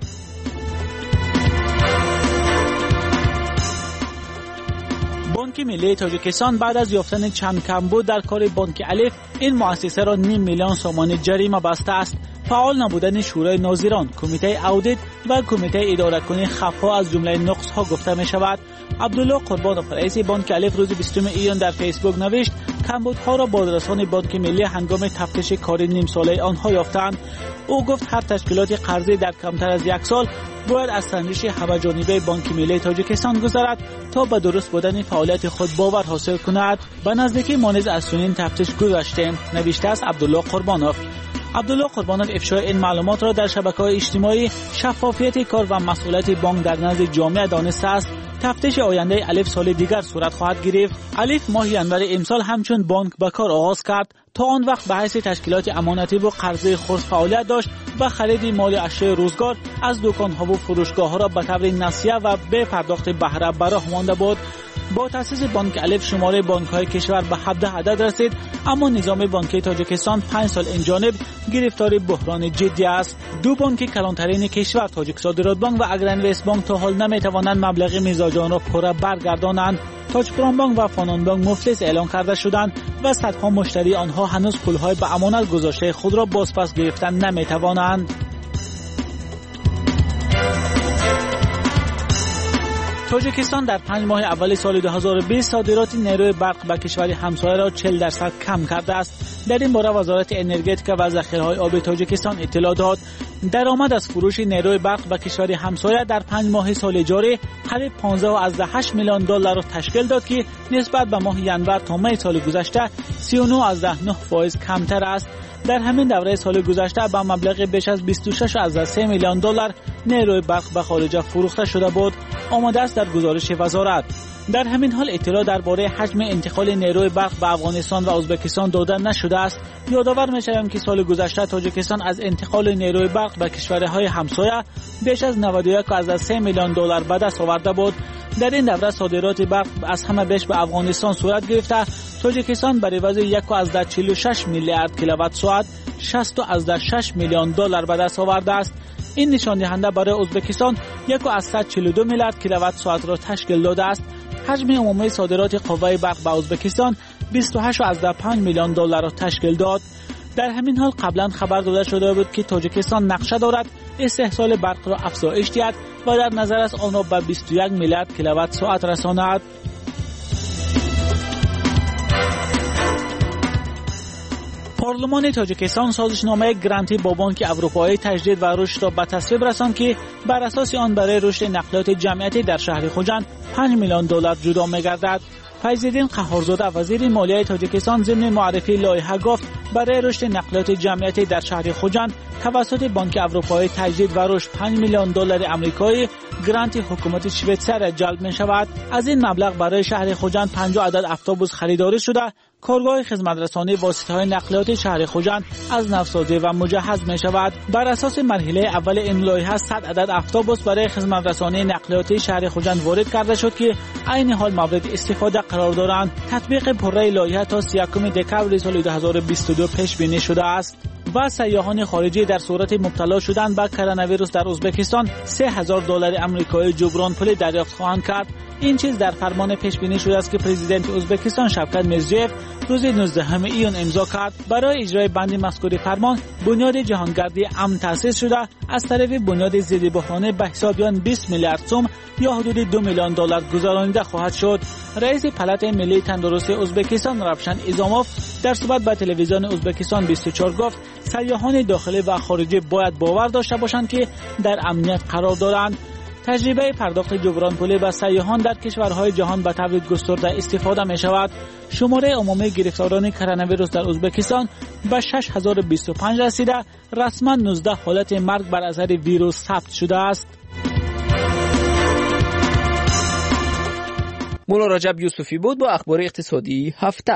D: بانک ملی تاجیکستان بعد از یافتن چند کمبود در کار بانک الف، این مؤسسه را نیم میلیون سومان جریمه بسته است. فعال نبودن شورای ناظران، کمیته اودیت و کمیته اداره کنی خفا از جمله نقص‌ها گفته می شود. عبدالله قربانوف، رئیس بانک الف، روز بیستم ایون در فیسبوک نوشت کمبودها را بازرسان بانک ملی هنگام تفتیش کار نیم ساله آنها یافتند. او گفت هر تشکیلات قرضی در کمتر از یک سال باید از سنجش همه‌جانبه بانک ملی تاجیکستان گذرد تا به درست بودن فعالیت خود باور حاصل کند. به نزدیکی مانز از چنین تفتیش گذشته، نوشته است عبدالله قربانوف. عبدالله قربانوف افشای این معلومات را در شبکه‌های اجتماعی شفافیت کار و مسئولیت بانک در نزد جامعه دانسته است. تفتیش آینده الف سال دیگر صورت خواهد گرفت. الف ماه ینور امسال همچون بانک به کار آغاز کرد. تا آن وقت به حیث تشکیلات امانتی و قرضه خرد فعالیت داشت و خرید مال اشیاء روزگار از دکان‌ها و فروشگاه‌ها را به طور نسیه و به پرداخت بهره به راه مانده بود. با تأسیس بانک الف شماره بانک‌های کشور به هفده عدد رسید، اما نظام بانکی تاجیکستان پنج سال این جانب گرفتار بحران جدی است. دو بانک کلانترین کشور، تاجیک صادرات بانک و اگرانوست بانک، تا حال نمی‌توانند مبلغ میزاجان را پوره برگردانند. تاجپوران بانک و فانان بانک مفلس اعلان کرده شدند و صدها مشتری آنها هنوز پول‌های به امانت گذاشته خود را بازپس گرفتن نمی‌توانند. تاجیکستان در پنج ماه اول سال دو هزار و بیست صادرات نیروی برق به کشور همسایه را چهل درصد کم کرده است. در این باره وزارت انرژتیک و ذخیره‌های آب تاجیکستان اطلاع داد. درآمد از فروش نیروی برق به کشور همسایه در پنج ماه سال جاری قریب پانزده و هشت میلیون دلار را تشکیل داد که نسبت به ماه ینور تا مه سال گذشته سی و نه و نه درصد کمتر است. در همین دوره سال گذشته با مبلغ بیش از بیست و شش و سه میلیون دلار نیروی برق به خارج فروخته شده بود، آمده است در گزارش وزارت. در همین حال اطلاع درباره حجم انتقال نیروی برق به افغانستان و ازبکستان داده نشده است. یادآور می‌شویم که سال گذشته تاجیکستان از انتقال نیروی برق به کشورهای همسایه بیش از نود و یک و سه میلیون دلار به دست آورده بود. در این دوره صادرات برق از همه بیش به افغانستان صورت گرفته. تاجیکستان بر عوض یک و چهل و شش میلیارد کیلووات ساعت شصت و شش میلیون دلار به دست آورده است. این نشان دهنده برای ازبکستان یک و چهل و دو میلیارد کیلووات ساعت را تشکیل داده است. حجم عمومی صادرات قوه برق به ازبکستان بیست و هشت و پنج میلیون دلار را تشکیل داد. در همین حال قبلا خبر داده شده بود که تاجیکستان نقشه دارد استحصال برق را افزایش دهد و در نظر است آن را به بیست و یک میلیارد کیلووات ساعت رساند. پارلمان تاجیکستان سازشنامه گرانتی با بانک اروپایی تجدید و رشد را به تصویب رساند که بر اساس آن برای رشد نقلیات جمعیتی در شهر خوجند پنج میلیون دلار جدا می‌گردد. فیض‌الدین قهارزاده وزیر مالیه تاجیکستان ضمن معرفی لایحه گفت برای رشد نقلیات جمعیتی در شهر خوجند توسط بانک اروپایی تجدید و رشد پنج میلیون دلار آمریکایی گرانت حکومت شویتزر جلب می شود. از این مبلغ برای شهر خوجند پنجاه عدد اتوبوس خریداری شده. کارگاه خدمترسانی واسطه‌های نقلیات شهر خوجند از نوسازی و مجهز می شود. بر اساس مرحله اول این لایحه صد عدد اتوبوس برای خدمترسانی نقلیاتی شهر خوجند وارد کرده شد که عین حال مورد استفاده قرار دارند. تطبیق پره لایحه تا سی و یک دکمبر سال دو هزار و بیست و دو پیش بینی شده است. و سیاحان خارجی در صورت مبتلا شدن به کرونا ویروس در ازبکستان سه هزار دلار آمریکایی جبران پول دریافت خواهند کرد. این چیز در فرمان پیش بینی شده است که پرزیدنت ازبکستان شوکت میرزیوف روز نوزدهم ایون امضا کرد. برای اجرای بند مذکور فرمان بنیاد جهانگردی امن تأسیس شده. از طرف بنیاد ضد بحرانی به حساب آن بیست میلیارد سوم یا حدود دو میلیون دلار گذرانیده خواهد شد. رئیس پالات ملی تندرستی ازبکستان روشن ایزاموف در صحبت با تلویزیون ازبکستان بیست و چهار گفت سیاحان داخلی و خارجی باید باور داشته باشند که در امنیت قرار دارند. تجربه پرداخت جبران پولی به سیاحان در کشورهای جهان به طور گسترده استفاده می شود. شماره عمومی گرفتاران کرونا ویروس در ازبکستان به شش هزار و بیست و پنج رسیده. رسما نوزده حالت مرگ بر اثر ویروس ثبت شده است.
M: مولا رجب یوسفی بود با اخبار اقتصادی هفته.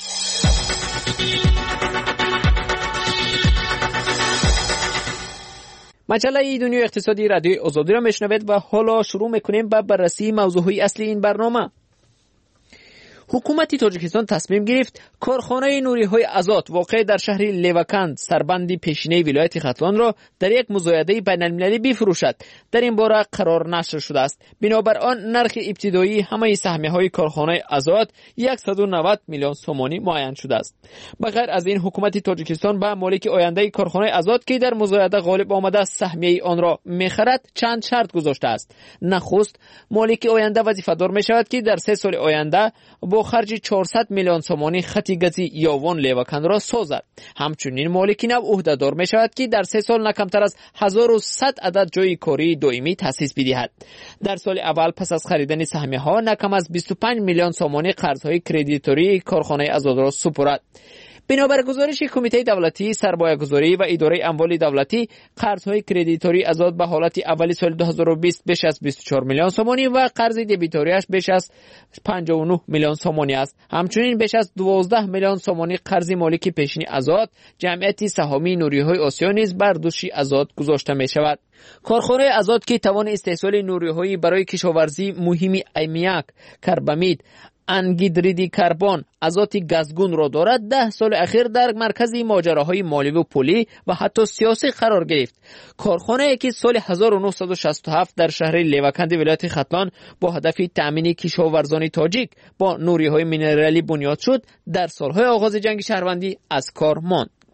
M: مجله دنیای اقتصادی رادیوی آزادی را میشنوید و حالا شروع میکنیم با بررسی موضوعی اصلی این برنامه. حکومت تاجیکستان تصمیم گرفت کارخانه نوری‌های آزاد واقع در شهر لیوکند سربند پیشینه ولایت ختلان را در یک مزایده بین‌المللی بفروشد. در این باره قرار نشر شده است. بنابر آن نرخ ابتدایی همه سهمیه‌های کارخانه آزاد صد و نود میلیون سومانی معین شده است. بغیر از این حکومت تاجیکستان به مالک آینده کارخانه آزاد که در مزایده غالب آمده سهمیه آن را می‌خرد چند شرط گذاشته است. نخست مالک آینده وظیفه‌دار می‌شود که در سه سال آینده با خرج چهارصد میلیون سومانی خط گازی یاوان لیوکند را سازد. همچنین مالک نو عهده‌دار می شود که در سه سال نکمتر از هزار و صد عدد جای کاری دائمی تأسیس بدهد. در سال اول پس از خریدن سهمیه ها نکم از بیست و پنج میلیون سومانی قرض‌های کردیتوری کارخانه آزاد را سپرد. بنابر گزارش کمیته دولتی سرمایه‌گذاری و اداره اموال دولتی قرض‌های کردیتوری آزاد به حالت اولی سال دو هزار و بیست بیش از بیست و چهار میلیون سومانی و قرض دبیتوریش بیش از پنجاه و نه میلیون سومانی است. همچنین بیش از دوازده میلیون سومانی قرض مالک پیشین آزاد جمعیت سهامی نوری‌های آسیا نیز بر دوش آزاد گذاشته می‌شود. کارخانه آزاد که توان استحصال نوری‌های برای کشاورزی مهمی امیاک، کربامید، انگیدرید کربن، آزات گازگون را دارد. ده سال اخیر در مرکز ماجراهای مالی و پولی و حتی سیاسی قرار گرفت. کارخانه که سال هزار و نهصد و شصت و هفت در شهر لیوکند ولایت ختلان با هدف تأمین کشاورزان تاجیک با نوری‌های مینرالی بنیاد شد، در سالهای آغاز جنگ شهروندی از کار ماند.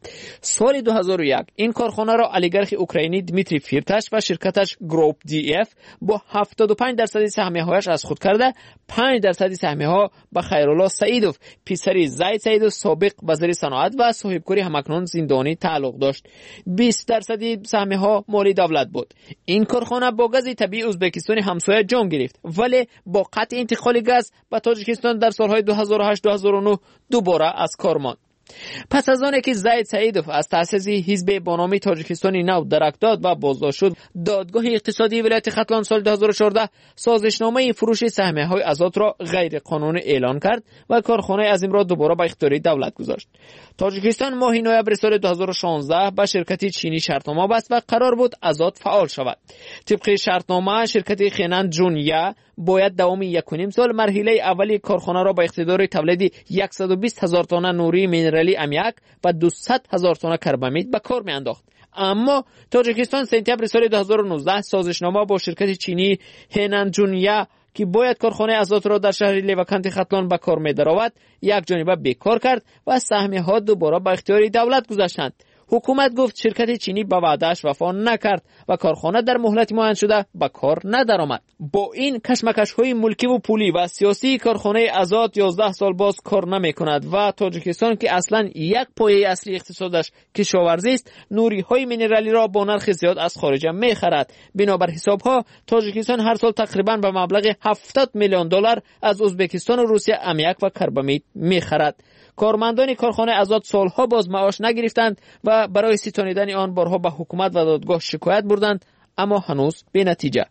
M: سال دو هزار و یک این کارخانه را اولیگارخ اوکراینی دمیتری فیرتاش و شرکتش گروپ دی اف با هفتاد و پنج درصد سهمیه‌هایش از خود کرده، پنج درصد سهمیه‌ها به خیرالله سعیدوف پسری زید سعیدوف سابق وزیر صنعت و صاحبکاری همکنون زندانی تعلق داشت. بیست درصد سهمیه‌ها مال دولت بود. این کارخانه با گاز طبیعی ازبکستان همسایه جام گرفت، ولی با قطع انتقال گاز به تاجیکستان در سالهای دو هزار و هشت دو هزار و نه دوباره از کار ماند. پس از آنکه زید سعیدوف از تأسیس حزب با نام تاجیکستان نو درک داد و بازداشت شد، دادگاه اقتصادی ولایت ختلان سال دو هزار و چهارده سازشنامه فروش سهمیه‌های آزاد را غیر قانونی اعلان کرد و کارخانه عظیم را دوباره به اختیار دولت گذاشت. تاجیکستان ماه نوامبر سال دو هزار و شانزده با شرکت چینی شرطنامه بست و قرار بود آزاد فعال شود. طبق شرطنامه شرکت خینان جونیا باید دوام یک و نیم سال مرحله اولی کارخانه را به اقتدار تولید صد و بیست هزار تن نوری مینرالی امیاک و دویست هزار تن کربامید به کار میانداخت. اما تاجیکستان سپتامبر سال دو هزار و نوزده سازشنامه با شرکت چینی هنان جونیا که باید کارخانه آزاد را در شهر لیوکانت ختلان به کار می‌درآورد یک جانبه بیکار کرد و سهمیه‌ها دوباره به اختیار دولت گذاشتند. حکومت گفت شرکت چینی به وعده‌اش وفا نکرد و کارخانه در مهلت معین شده به کار ندارآمد. با این کشمکش‌های ملکی و پولی و سیاسی کارخانه آزاد یازده سال باز کار نمی‌کند و تاجیکستان که اصلاً یک پایه اصلی اقتصادش کشاورزی است، نوری‌های مینرالی را با نرخ زیاد از خارج می‌خرد. بنابر حساب‌ها تاجیکستان هر سال تقریباً به مبلغ هفتاد میلیون دلار از ازبکستان و روسیه امیاک و کربامید می‌خرد. کارمندان کارخانه آزاد سالها باز معاش نگرفتند و برای ستانیدن آن بارها به حکومت و دادگاه شکایت بردند، اما هنوز بی نتیجه.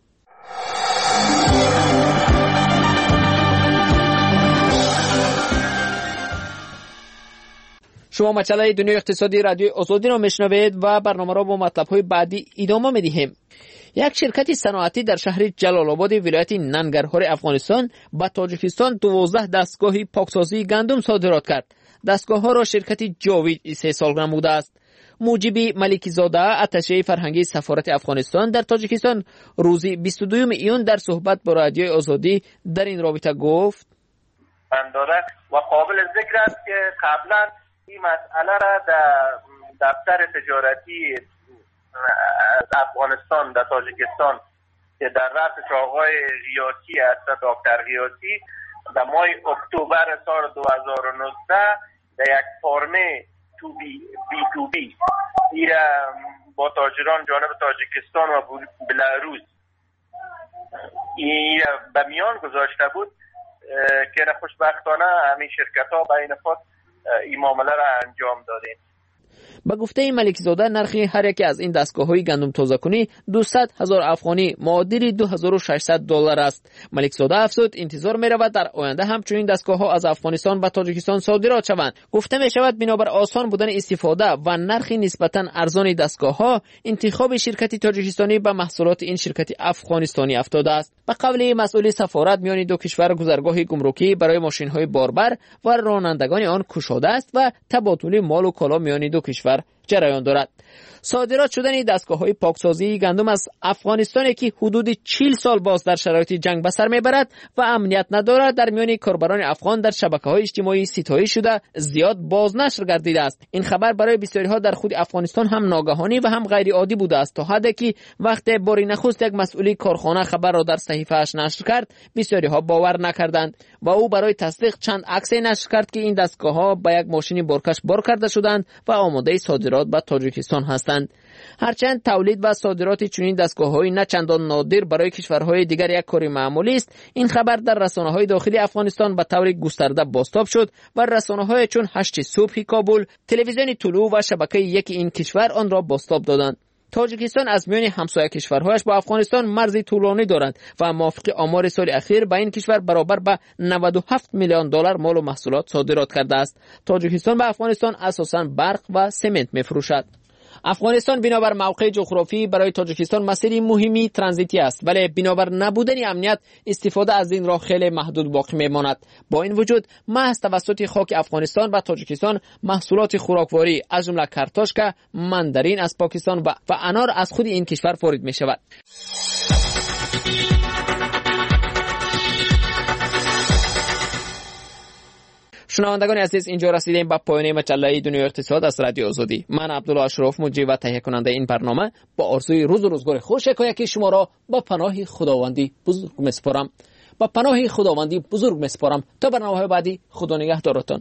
M: شما مجله دنیای اقتصادی رادیوی آزادی را میشنوید و برنامه را با مطلب‌های بعدی ادامه می‌دهیم. یک شرکت صنعتی در شهر جلال آباد ولایت ننگرهار افغانستان به تاجیکستان دوازده دستگاه پاکسازی گندم صادرات کرد. دستگاه‌ها را شرکت جاوید سه سال نموده است. موجبی ملکی زاده اتشه فرهنگی سفارت افغانستان در تاجیکستان روز بیست و دوم ایون در صحبت با رادیوی آزادی در این رابطه گفت
N: و قابل ذکر است که قبلا این مسئله را در دفتر تجارتی افغانستان در تاجیکستان که در رأسش آقای ریاسی است، دکتر ریاسی، در ماه اکتبر سال دو هزار و نوزده در یک فرمه تو بی, بی تو بی با تاجران جانب تاجیکستان و بلاروس این به میان گذاشته بود که خوشبختانه همین شرکت ها بین خود این معامله را انجام دادیم.
M: با گفته ملکی زاده نرخ هر یکی از این دستگاه‌های گندم تازه‌کنی دویست هزار افغانی معادل دو هزار و ششصد دلار است. ملک زاده افزود انتظار می‌رود در آینده همچنین دستگاه‌ها از افغانستان و تاجیکستان صادرات شوند. گفته می‌شود بنابر آسان بودن استفاده و نرخ نسبتاً ارزان دستگاه‌ها انتخاب شرکتی تاجیکستانی به محصولات این شرکت افغانستانی افتاده است. به قول مسئول سفارت میان دو کشور گذرگاه گمرکی برای ماشین‌های باربر و رانندگان آن گشوده است و تبادل مال و کالا میان دو کشور جریان دارد. صادرات شدن دستگاه‌های پاکسازی گندم از افغانستان که حدود چهل سال باز در شرایط جنگ به سر میبرد و امنیت ندارد در میان کاربران افغان در شبکه‌های اجتماعی ستایش شده زیاد بازنشر گردیده است. این خبر برای بسیاری‌ها در خود افغانستان هم ناگهانی و هم غیر عادی بوده است تا حدی که وقتی باری نخست یک مسئول کارخانه خبر را در صحیفه‌اش نشر کرد بسیاری‌ها باور نکردند و او برای تصدیق چند عکس نشر کرد که این دستگاه‌ها با یک ماشین بارکش بار کرده شدند و آماده صادرات به تاجیکستان هستند. هرچند تولید و صادرات چنین دستگاه‌های نه چندان نادر برای کشورهای دیگر یک کار معمولی است، این خبر در رسانه‌های داخلی افغانستان به طور گسترده بازتاب شد و رسانه‌های چون هشت صبح کابل، تلویزیون طلوع و شبکه یک این کشور آن را بازتاب دادند. تاجیکستان از میان همسایه کشورهایش با افغانستان مرزی طولانی دارد و موافق آمار سال اخیر به این کشور برابر به نود و هفت میلیون دلار مال و محصولات صادرات کرده است. تاجیکستان به افغانستان اساساً برق و سمنت می‌فروشد. افغانستان بنابر موقع جغرافی برای تاجیکستان مسیری مهمی ترانزیتی است، ولی بنابر نبودن امنیت استفاده از این راه خیلی محدود باقی میماند. با این وجود محض توسط خاک افغانستان و تاجیکستان محصولات خوراکواری از جمله کارتاشکا، ماندارین از پاکستان و انار از خود این کشور وارد می شود. شنوندگان عزیز، اینجا رسیدیم به پایان مجله دنیای اقتصاد از رادیو آزادی. من عبدالله اشرف مجری و تهیه کننده این برنامه با آرزوی روز و روزگار خوش یکی شما را با پناه خداوندی بزرگ میسپارم. با پناه خداوندی بزرگ میسپارم تا برنامه‌های بعدی. خدا نگهدارتان.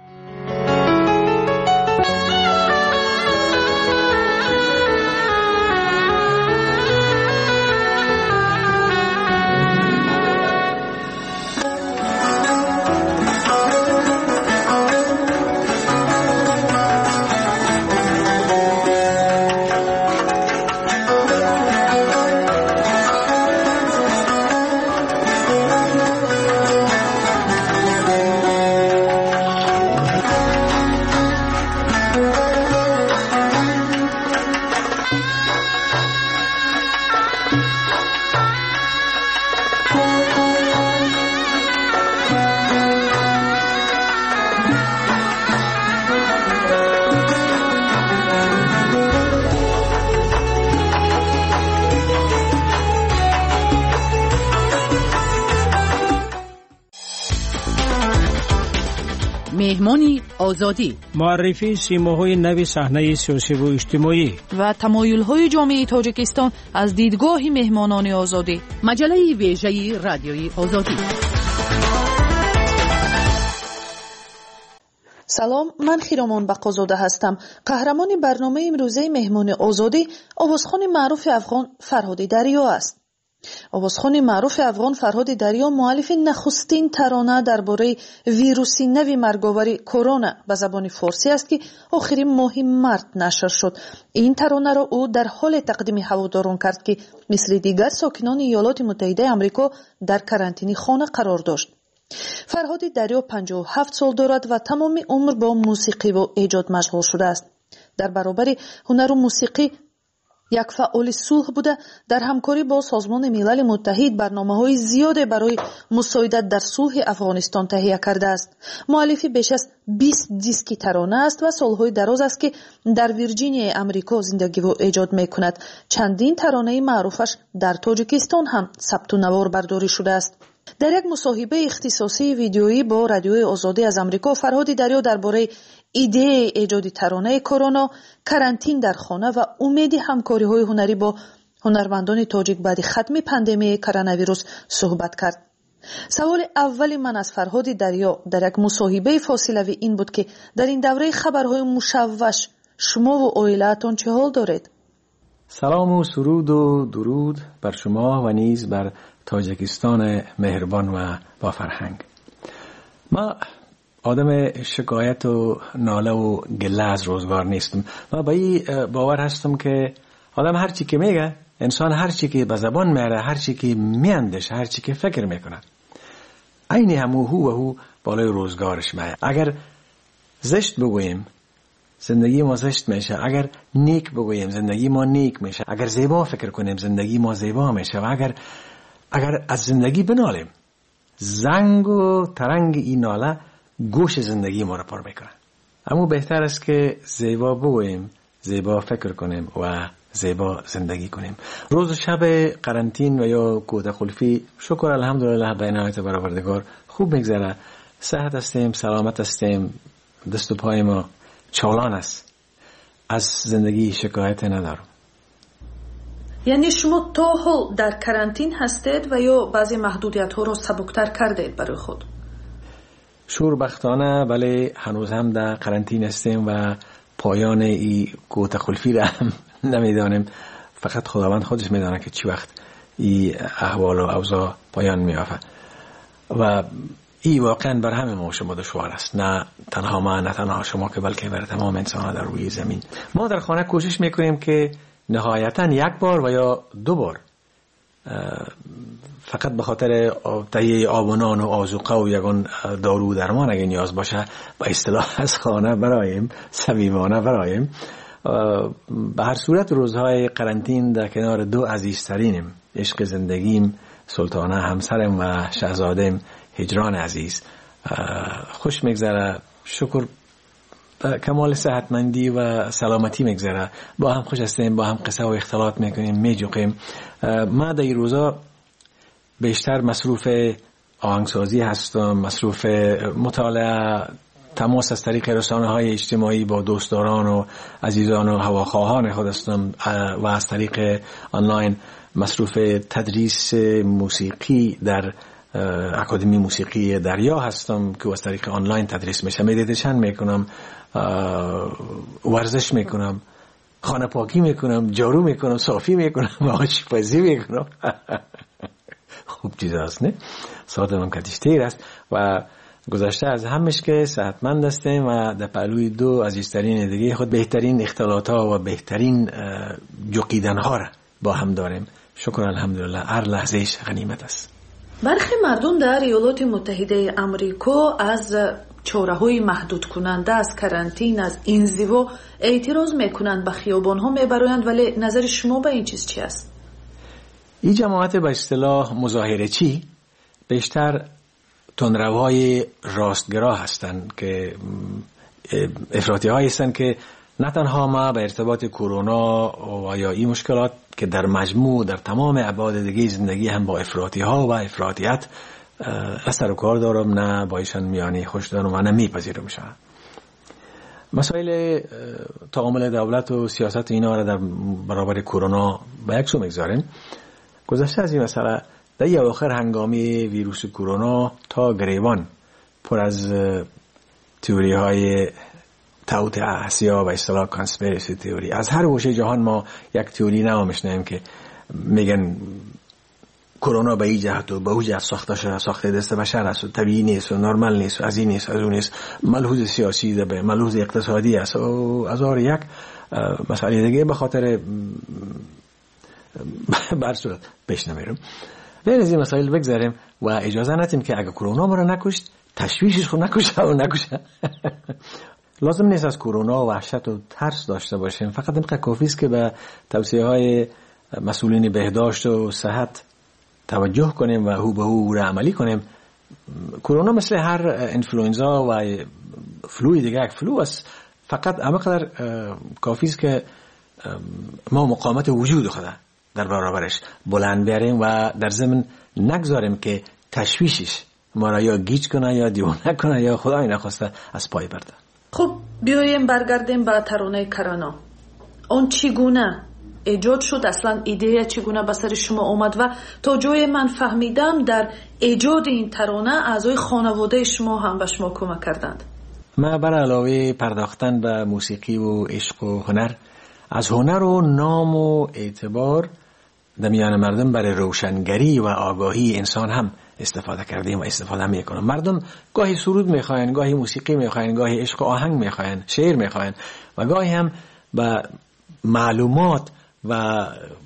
O: مهمانی آزادی،
J: معرفی سیماهای نوی صحنه سیاسی و اجتماعی
G: و تمایل‌های جامعه تاجیکستان از دیدگاه مهمانان آزادی.
O: مجله ویژه رادیوی آزادی.
G: سلام، من خیرامان بقازاده هستم. قهرمان برنامه امروزه مهمان آزادی آوازخوان معروف افغان فرهاد دریا است. آوازخوان معروف افغان فرهاد دریا مؤلف نخستین ترانه درباره ویروسی نوی مرگاور کرونا به زبان فارسی است که آخرین ماه مارس نشر شد. این ترانه را او در حال تقدیم هواداران کرد که مثل دیگر ساکنان ایالات متحده آمریکا در کرانتینی خانه قرار داشت. فرهاد دریا پنجاه و هفت سال دارد و تمام عمر با موسیقی و ایجاد مشغول شده است. در برابر هنر و موسیقی یک فعال صلح بوده. در همکاری با سازمان ملل متحد برنامه‌های زیاد برای مساعدت در صلح افغانستان تهیه کرده است. مؤلف بیش از بیست دیسک ترانه است و سالهای دراز است که در ویرجینیا آمریکا زندگی و ایجاد می‌کند. چندین ترانه معروفش در تاجیکستان هم ثبت و نوار برداری شده است. در یک مصاحبه اختصاصی ویدیویی با رادیوی آزادی از آمریکا، فرهاد دریا درباره ایده ایجاد ترانه کرونا، کرانتین در خانه و امید همکاری‌های هنری با هنرمندان تاجیک بعد ختم پاندمی کرونا ویروس صحبت کرد. سوال اول من از فرهاد دریا در یک مصاحبه فاصله‌ای این بود که در این دوره خبرهای مشوش شما و عائله‌تان چه حال دارید؟
P: سلام و سرود و درود بر شما و نیز بر تاجیکستان مهربان و با فرهنگ. ما آدم شکایت و ناله و گله از روزگار نیستم. ما با این باور هستم که آدم هر چی که میگه، انسان هر چی که به زبان میاره، هر چی که میاندیشه، هر چی که فکر میکنه، عین همو هو و هو بالای روزگارش میاد. اگر زشت بگوییم زندگی ما زشت میشه، اگر نیک بگوییم زندگی ما نیک میشه، اگر زیبا فکر کنیم زندگی ما زیبا میشه، و اگر اگر از زندگی بنالیم، زنگ و ترنگ این ناله گوش زندگی ما را پر میکنه. اما بهتر است که زیبا بگوییم، زیبا فکر کنیم و زیبا زندگی کنیم. روز و شب قرنطین و یا کوته خلفی شکر الحمدلله به عنایت برآوردگار خوب میگذره. صحت هستیم، سلامت هستیم، دست و پای ما چالان است. از زندگی شکایت ندارم.
G: یعنی شما تا حال در کرانتین هستید و یا بعضی محدودیت ها را سبکتر کردید برای خود؟
P: شوربختانه بله، هنوز هم در قرنطین هستیم و پایان این کوته خلفی را هم نمیدانیم. فقط خداوند خودش میدانه که چی وقت این احوال و اوضاع پایان میافته و این واقعا بر همه ما شما دشوار است. نه تنها ما، نه تنها شما، که بلکه بر تمام انسان در روی زمین. ما در خانه کوشش میکنیم که نهایتا یک بار و یا دو بار فقط به خاطر تهیه آب و نان و آذوقه و یگان دارو درمان اگه نیاز باشه با اصطلاح از خانه برایم، صمیمانه برایم. به هر صورت روزهای قرنطین در کنار دو عزیزترینم، عشق زندگیم سلطانه همسرم و شهزادم هجران عزیز، خوش میگذره. شکر کمال صحتمندی و سلامتی میگذره. با هم خوش هستیم، با هم قصه و اختلاط میکنیم، میجوقیم. ما در این روزا بیشتر مصروف آهنگسازی هستم، مصروف مطالعه، تماس از طریق رسانه‌های اجتماعی با دوستداران و عزیزان و هواخواهان خود هستم و از طریق آنلاین مصروف تدریس موسیقی در اکادمی موسیقی دریا هستم که از طریق آنلاین تدریس میشه. مدیتیشن میکنم، ورزش میکنم، خانه پاکی میکنم، جارو میکنم، صافی میکنم، آشپزی میکنم. خوب چیز هست نه؟ ساعت من کتیشتیر است و گذشته از همش که صحتمند هستیم و در پهلوی دو عزیزترین دیگه خود بهترین اختلالات ها و بهترین جوقیدن ها را با هم داریم. شکر الحمدلله، هر لحظهش غنیمت است.
G: برخی مردم در ایالات متحده آمریکا از چاره‌های محدود کننده از کرانتین، از انزوا اعتراض میکنند، به خیابان‌ها میبرند، ولی نظر شما به این چیز چی است؟
P: این جماعت به اصطلاح مظاهره چی بیشتر تندروهای راستگرا هستند که افراطی هایی هستند که نه تنها ما به ارتباط کرونا و یا این مشکلات که در مجموع در تمام ابعاد دیگه زندگی هم با افراطی ها و افراطیت اثر و کار دارم، نه با ایشان میانی خوش دارم و نه میپذیرم شد. مسائل تعامل دولت و سیاست اینا را در برابر کرونا به یک سو میگذاریم. گذشته از این مسئله در یه آخر هنگامی ویروس کرونا تا گریبان پر از تئوری های توت احسیا و اصطلاح کانسپیرسی تئوری. از هر گوشه جهان ما یک تئوری نو میشنیم که میگن کرونا به این جهت و به اون جهت ساخته شده، ساخته دست بشر است و طبیعی نیست و نرمال نیست و از این نیست از اون نیست، ملحوظ سیاسی ده به ملحوظ اقتصادی است و از آر یک مسئله دیگه به خاطر برصورت پیش نمیرم. بین از این مسائل بگذاریم و اجازه ندیم که اگه کرونا ما رو نکشت تشویشش خود نکشه و نکشه. لازم نیست از کرونا وحشت و ترس داشته باشیم، فقط اینقدر کافی است که به توصیه های مسئولین بهداشت و صحت توجه کنیم و هو به هو را عملی کنیم. کرونا مثل هر انفلوئنزا و فلوی دیگه یک فلو است، فقط همینقدر کافی است که ما مقاومت وجود خود در برابرش بلند بیاریم و در ضمن نگذاریم که تشویشش ما را یا گیج کنه یا دیوانه کنه یا خدای نخواسته از پای برده.
G: خب بیایم برگردیم به ترانه کرونا. اون چگونه ایجاد شد؟ اصلا ایده چگونه به سر شما اومد و تا جای من فهمیدم در ایجاد این ترانه اعضای خانواده شما هم به شما کمک کردند.
P: ما بر علاوه پرداختن به موسیقی و عشق و هنر، از هنر و نام و اعتبار در میان مردم برای روشنگری و آگاهی انسان هم استفاده کردیم و استفاده میکنم. مردم گاهی سرود میخواین، گاهی موسیقی میخواین، گاهی عشق و آهنگ میخواین، شعر میخواین و گاهی هم به معلومات و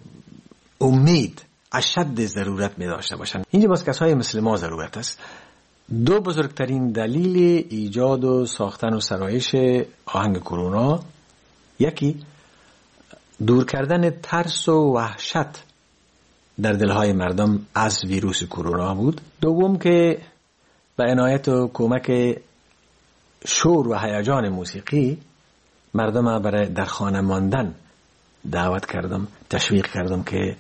P: امید اشد ضرورت میداشته باشن. اینجا باز کسای مثل ما ضرورت است. دو بزرگترین دلیل ایجاد و ساختن و سرایش آهنگ کرونا، یکی دور کردن ترس و وحشت در دلهای مردم از ویروس کرونا بود. دوم که به عنایت و کمک شور و هیجان موسیقی مردم برای در خانه ماندن دعوت کردم، تشویق کردم که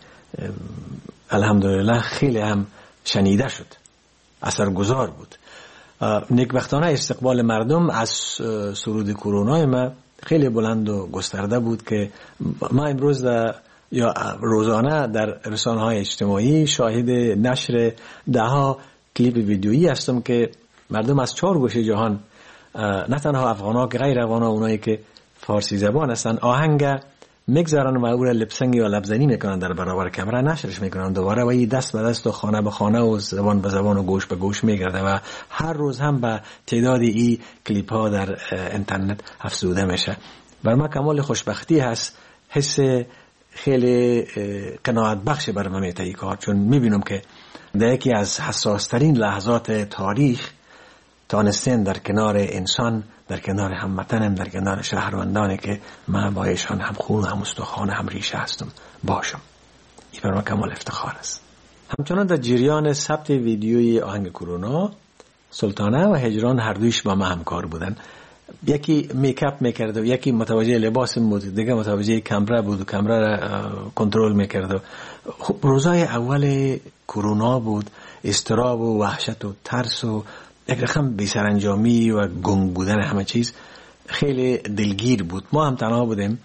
P: الحمدلله خیلی هم شنیده شد، اثرگذار بود. نیکبختانه استقبال مردم از سرود کرونا ما خیلی بلند و گسترده بود که ما امروز یا روزانه در رسانه‌های اجتماعی شاهد نشر دهها کلیپ ویدیویی هستم که مردم از چهار گوشه جهان، نه تنها افغان‌ها که غیر افغان‌ها، اونایی که فارسی زبان هستن، آهنگ میگذارن و او را لپسنگی یا لبزنی میکنن در برابر کامera، نشرش میکنن دوباره و این دست به دست و خانه به خانه و زبان به زبان و گوش به گوش میگرده و هر روز هم به تعدادی این کلیپ ها در اینترنت افزوده میشه. بر ما کمال خوشبختی هست، حس خیلی قناعت بخش بر من میته این کار، چون میبینم که در یکی از حساس ترین لحظات تاریخ تانستن در کنار انسان، در کنار هموطنم، در کنار شهروندانی که من با ایشان هم خون هم استخوان هم ریشه هستم باشم. این بر ما کمال افتخار است. همچنان در جریان ثبت ویدیوی آهنگ کرونا، سلطانه و هجران هر دویش با ما همکار بودن. یکی میکاپ میکرد و یکی متوجه لباس بود، دیگه متوجه کامرا بود و کامرا را کنترل میکرد. خب روزای اول کرونا بود، اضطراب و وحشت و ترس و یک رقم بی‌سرانجامی و گنگ بودن همه چیز خیلی دلگیر بود. ما هم تنها بودیم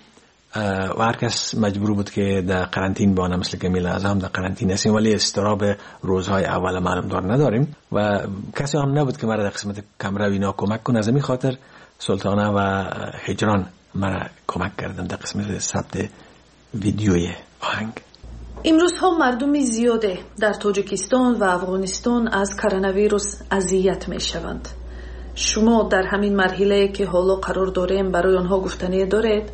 P: و هر کس مجبور بود که در قرنطین بانه، مثل که میل هم در قرنطین هستیم، ولی اضطراب روزهای اول معلوم دار نداریم و کسی هم نبود که مرا در قسمت کامرا اینا کمک کنه. از این خاطر سلطانه و هجران مرا کمک کردن در قسمت ثبت ویدیوی آهنگ.
G: امروزها مردم زیاده در تاجیکستان و افغانستان از کرونا ویروس اذیت میشوند. شما در همین مرحله که حالا قرار داریم برای آنها گفتنی دارید؟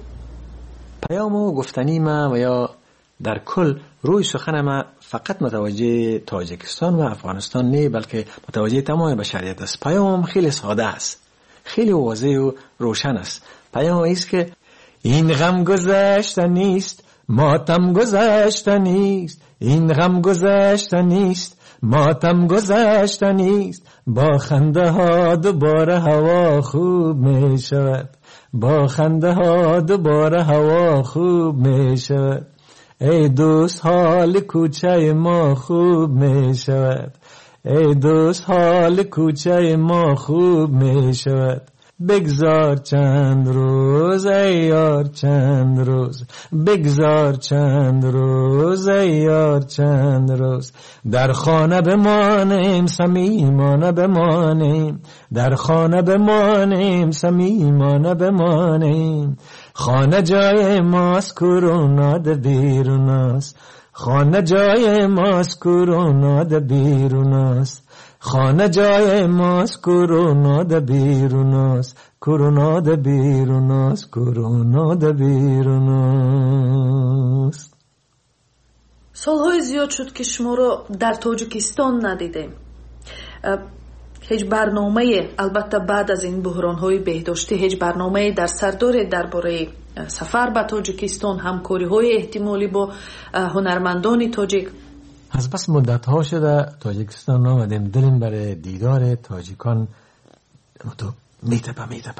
P: پیام و گفتنی ما و یا در کل روی سخن ما فقط متوجه تاجیکستان و افغانستان نه، بلکه متوجه تمام بشریت است. پیام خیلی ساده است، خیلی واضح و روشن است. پیام است که این غم گذشته نیست، ماتم گذشته نیست. این غم گذشته نیست، ماتم گذشته نیست. با خنده ها دوباره هوا خوب می شود. با خنده ها دوباره هوا خوب می شود. ای دوست حال کوچه ما خوب می شود. ای دوست حال کوچه ما خوب می شود. بگذار چند روز ای یار چند روز، بگذار چند روز ای یار چند روز. در خانه بمانیم صمیمانه بمانیم، در خانه بمانیم صمیمانه بمانیم. خانه جای ماست کرونا ده بیرون است، خانه جای ماست کرونا ده بیرون است. خانه جای ماست کرونا ده بیرون است، کرونا ده بیرون است، کرونا ده بیرون است.
G: سالهای زیاد شد که شما را در تاجیکستان ندیدیم. هیچ برنامه، البته بعد از این بحران‌های بهداشتی، هیچ برنامه در سر دارید درباره سفر به تاجیکستان، همکاری‌های احتمالی با هنرمندان تاجیک؟
P: از بس مدت ها شده تاجیکستان آمدیم، دلیم برای دیدار تاجیکان تو میتپه میتپه.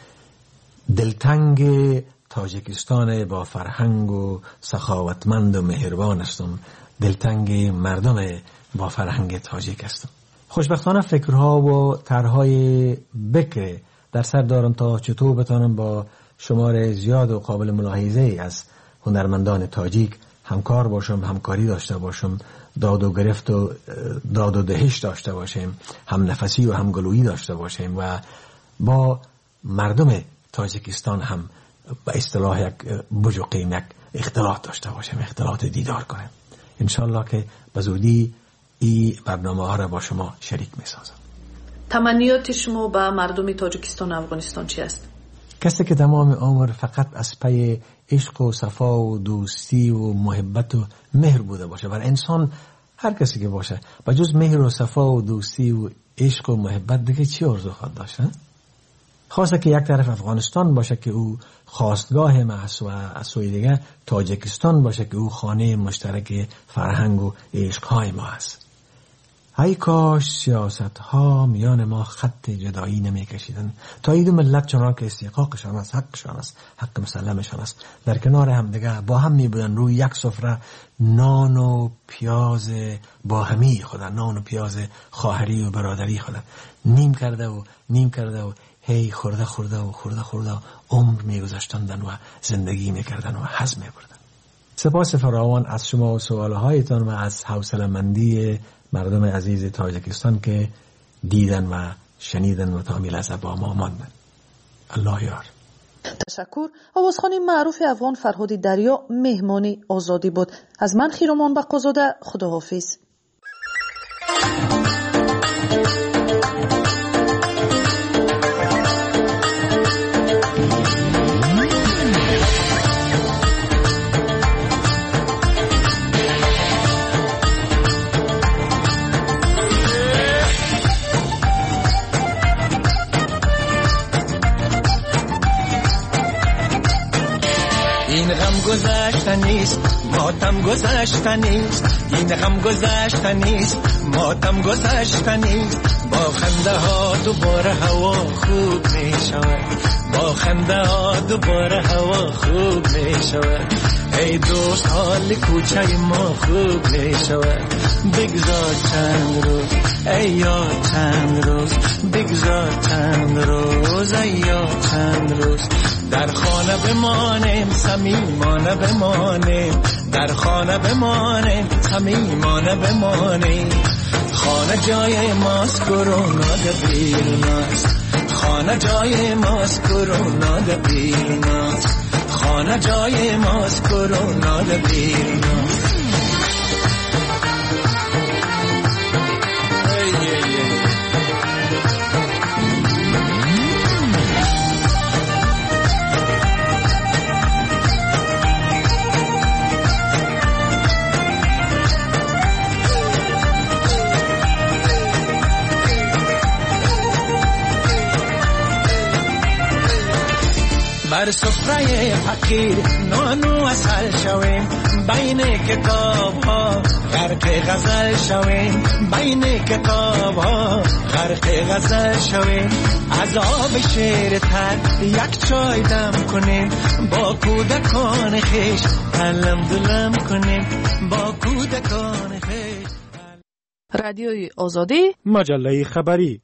P: دلتنگ تاجیکستان با فرهنگ و سخاوتمند و مهربان هستم، دلتنگ مردم با فرهنگ تاجیک هستم. خوشبختانه فکرها و طرحهای بکر در سر دارم تا چطور بتانم با شمار زیاد و قابل ملاحظه از هنرمندان تاجیک همکار باشم، همکاری داشته باشم، داد و گرفت و داد و دهش داشته باشیم، هم نفسی و هم گلویی داشته باشیم و با مردم تاجیکستان هم به اصطلاح یک بوج و قیمک اختلاط داشته باشیم، اختلاط دیدار کنیم. انشالله که به زودی این برنامه ها را با شما شریک می سازم.
G: تمنیات شما به مردم تاجیکستان و افغانستان چی است؟
P: کسی که تمام عمر فقط از پی عشق و صفا و دوستی و محبت و مهر بوده باشه، برای انسان هر کسی که باشه با جز مهر و صفا و دوستی و عشق و محبت دیگه چی آرزو خواهد داشت؟ خواسته که یک طرف افغانستان باشه که او خواستگاه ما است و از سوی دیگه تاجیکستان باشه که او خانه مشترک فرهنگ و عشقهای ما است. ای کاش سیاست ها میان ما خط جدایی نمی کشیدن تا این دو ملت چنان که استحقاقشان است، حقشان است، حق مسلمشان است، در کنار هم دیگه با هم می بودن روی یک سفره نان و پیاز با همی خودن، نان و پیاز خواهری و برادری خودن نیم کرده و نیم کرده و هی خورده خورده و خورده خورده عمر می گذاشتندن و زندگی می کردن و هضم می بردن. سپاس فراوان از شما و سوالهایتان و از حوصله‌مندی مردم عزیز تاجیکستان که دیدن و شنیدن و تا میلحظه با ما ماندن. الله یار.
G: تشکر. آوازخوان معروف افغان فرهاد دریا مهمانی آزادی بود. از من خیرمان بقازاده، خداحافظ.
Q: این غم گذشته نیست، ماتم گذشته نیست. این غم گذشته نیست، ماتم گذشته نیست. با خنده ها دوباره هوا خوب می شود، با خنده ها دوباره هوا خوب می شود. ای دوست حال کوچه ما خوب می شود. بگذار چند روز ای یاد چند روز، بگذار چند روز ای یاد چند روز. در خانه بمانیم صمیمانه بمانیم، در خانه بمانیم صمیمانه بمانیم. خانه جای ماست کرونا ده بیروناست، خانه جای ماست کرونا ده بیروناست، خانه جای ماست کرونا ده بیروناست. بر سفره فقیر نانو اصل شویم، بین کتاب ها غرق غزل شویم، بین کتاب ها غرق غزل شویم. از آب شیر تر یک چای دم کنیم، با کودکان خیش علم دلم کنیم، با کودکان خیش.
G: رادیوی آزادی،
J: مجله خبری.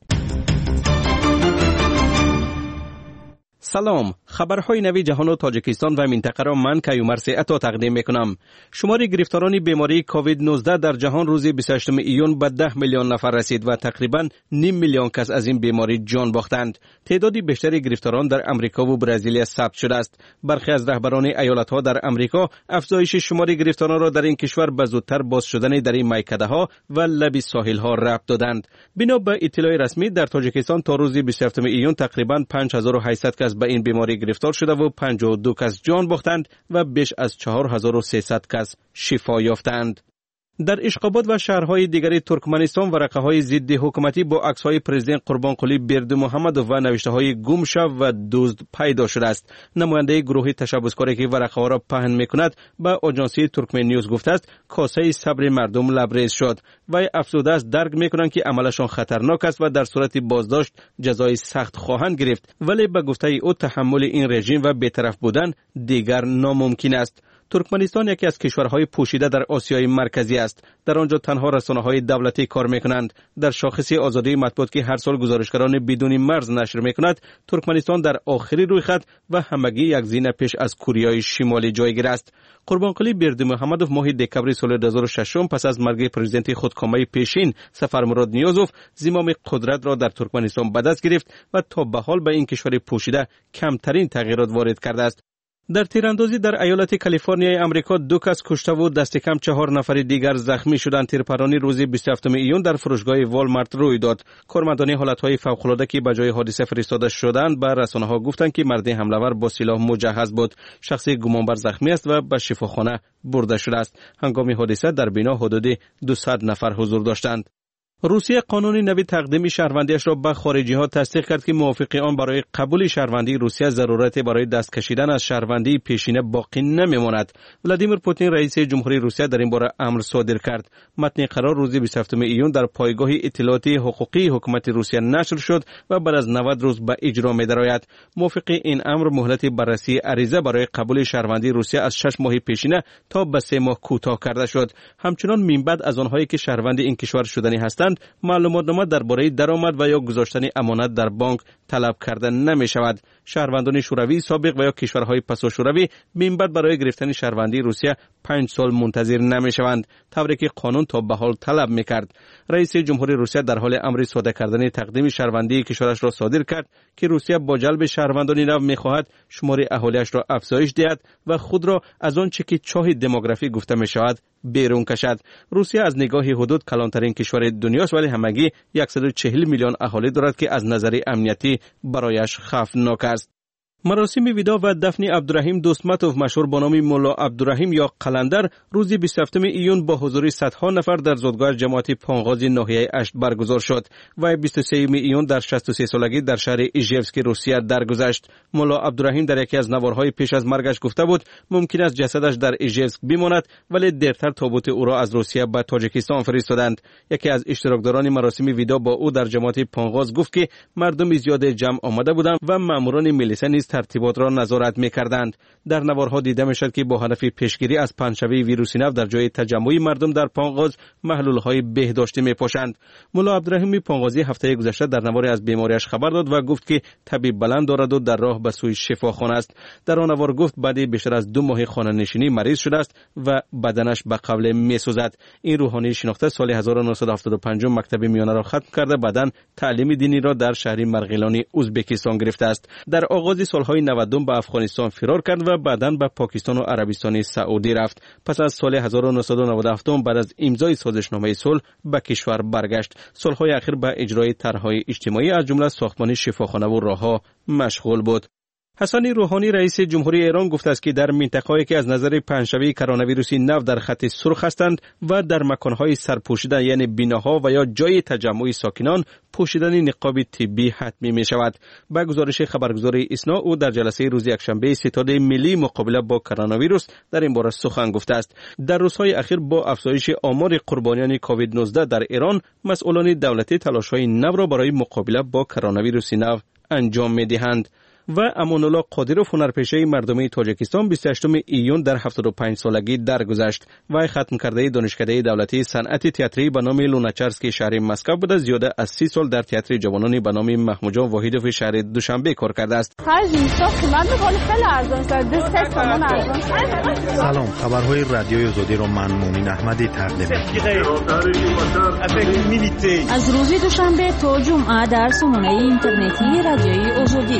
C: سلام، خبرهای نوی جهان و تاجیکستان و منطقه را من کیومرث عطا تقدیم میکنم. شمار گرفتاران بیماری کووید نوزده در جهان روز بیست و هشتم ایون به ده میلیون نفر رسید و تقریبا نیم میلیون کس از این بیماری جان باختند. تعدادی بیشتر گرفتاران در امریکا و برزیل ثبت شده است. برخی از رهبران ایالت‌ها در امریکا افزایش شمار گرفتاران را در این کشور به زودتر باز شدن در این میکده‌ها و لب ساحل‌ها ربط دادند. بنا به اطلاع رسمی در تاجیکستان تا روز بیست و هفتم ایون تقریبا پنج هزار و هشتصد کس به این بیماری گرفتار شده و پنجاه و دو کس جان باختند و بیش از چهار هزار و سیصد کس شفا یافتند. در اشقاباد و شهرهای دیگر ترکمنستان ورقه‌های ضد حکومتی با عکس‌های پرزیدنت قربانقلی بردمحمدوف و نوشته‌های گم شو و دزد پیدا شده است. نماینده گروه تشبثکاری که ورقه‌ها را پهن می‌کند به آژانسی ترکمن نیوز گفته است کاسه صبر مردم لبریز شد و افزوده است درک می‌کنند که عملشان خطرناک است و در صورت بازداشت جزای سخت خواهند گرفت، ولی به گفته او تحمل این رژیم و بی‌طرف بودن دیگر ناممکن است. ترکمنستان یکی از کشورهای پوشیده در آسیای مرکزی است. در آنجا تنها رسانه‌های دولتی کار می‌کنند. در شاخص آزادی مطبوعات که هر سال گزارشگران بدون مرز نشر می‌کند، ترکمنستان در آخری رویخط و همگی یک زینه پیش از کره شمالی جایگیر است. قربانقلی بردمحمدوف ماه دکمبر سال دو هزار و شش پس از مرگ پرزیدنت خودکامه پیشین سفرمراد نیازوف زمام قدرت را در ترکمنستان به دست گرفت و تا به حال به این کشور پوشیده کمترین تغییرات وارد کرده است. در تیراندازی در ایالت کالیفرنیای امریکا دو کس کشته و دست کم چهار نفر دیگر زخمی شدند. تیرپرانی روز بیست و هفتم ایون در فروشگاه والمارت روی داد. کارمندان حالتهای فوق‌العاده که به جای حادثه فرستاده شدند به رسانه‌ها گفتند که مرد حمله‌ور با سلاح مجهز بود. شخص گمانبر زخمی است و به شفاخانه برده شده است. هنگام حادثه در بنا حدود دویست نفر حضور داشتند. روسیه قانون نوی تقدیم شهروندیش را به خارجی ها تصدیق کرد که موافق آن برای قبول شهروندی روسیه ضرورت برای دست کشیدن از شهروندی پیشینه باقی نمیماند. ولادیمیر پوتین رئیس جمهوری روسیه در این باره امر صادر کرد. متن قرار روز بیست و هفتم ایون در پایگاه اطلاعاتی حقوقی حکومت روسیه نشر شد و بعد از نود روز به اجرا می‌دراید. موافق این امر مهلت بررسی عریضه برای قبول شهروندی روسیه از شش ماه پیشینه تا به سه ماه کوتاه کرده شد. همچنان من بعد از آنهایی که شهروند این کشور شدنی هستند معلوماتنامه درباره درآمد و یا گذاشتن امانت در بانک طلب کرده نمی شود. شهروندان شوروی سابق و یا کشورهای پسا شوروی من بعد برای گرفتن شهروندی روسیه پنج سال منتظر نمی شوند، طوری که قانون تا به حال طلب می کرد. رئیس جمهوری روسیه در حال امر صادر کردن تقدیم شهروندی کشورش را صادر کرد که روسیه با جلب شهروندان نو می خواهد شمار اهالیش را افزایش دهد و خود را از آنچه که چاه دموگرافی گفته می شود بیرون کشد. روسیه از نگاه حدود کلانترین کشور دنیاست، ولی همگی صد و چهل میلیون اهالی دارد که از نظر امنیتی برایش خوفناک است. مراسم ویدا و دفن عبدالرحیم دوستمتوف مشهور به نام مولا عبدالرحیم یا قلندر روز بیست و هفتم ایون با حضور صدها نفر در زادگاه جماعت پانغاز ناحیه اشت برگزار شد و بیست و سوم ایون در شصت و سه سالگی در شهر ایژیوسک روسیه درگذشت. مولا عبدالرحیم در یکی از نوارهای پیش از مرگش گفته بود ممکن است جسدش در ایژیوسک بماند ولی دیرتر تابوت او را از روسیه به تاجیکستان فرستادند. یکی از اشتراکداران مراسم ویدا با او در جماعت پانغاز گفت که مردم زیاد جمع آمده بودند و ماموران میلیسا نیز ترتیبات را نظارت می‌کردند. در نوارها دیده می‌شد که با هدف پیشگیری از پنجشوی ویروسی نو در جای تجمع مردم در پانغاز محلول‌های بهداشتی می‌پوشند. مولا عبدالرحیم پانغازی هفته گذشته در نواری از بیماریش خبر داد و گفت که طبیب بلند دارد و در راه به سوی شفاخانه است. در آن نوار گفت بعد بیشتر از دو ماه خانه‌نشینی مریض شده است و بدنش به قبل می‌سوزد. این روحانی شناخته سال هزار و نهصد و هفتاد و پنج مکتب میانه را ختم کرده بعداً تعلیم دینی را در شهر مرغیلانی ازبکستان گرفته است. در آغاز سال‌های نود به افغانستان فرار کرد و بعداً به پاکستان و عربستان سعودی رفت. پس از سال هزار و نهصد و نود و هفت بعد از امضای سازشنامه صلح به کشور برگشت. سال‌های اخیر به اجرای طرح‌های اجتماعی از جمله ساختمان شفاخانه و راه‌ها مشغول بود. حسن روحانی رئیس جمهوری ایران گفته است که در منطقه‌ای که از نظر پنجشوی کرونا ویروسی نو در خط سرخ هستند و در مکان‌های سرپوشیده یعنی بیناها و یا جای تجمع ساکنان پوشیدن نقاب طبی حتمی می شود. با گزارش خبرگزاری اسنا او در جلسه روز یکشنبه ستاد ملی مقابله با کرونا ویروس در این باره سخن گفته است. در روزهای اخیر با افزایش آمار قربانیان کووید نوزده در ایران مسئولان دولتی تلاش‌های نو را برای مقابله با کرونا ویروس نو انجام می‌دهند. و امان الله قادرов هنرپیشه مردمی تاجیکستان بیست و هشتم ایون در هفتاد و پنج سالگی درگذشت. وی ختم کرده دانشکده دولتی صنعت تئاتری به نام لوناچارسکی شهر مسکو بوده. زیاده از سی سال در تئاتر جوانانی به نام محمود جان واحدوف شهر دوشنبه کار کرده است.
A: سلام، خبرهای رادیوی آزادی را من مومن احمدی تقدیم می‌کنم.
B: از روز دوشنبه تا جمعه در سامانه اینترنتی رادیوی آزادی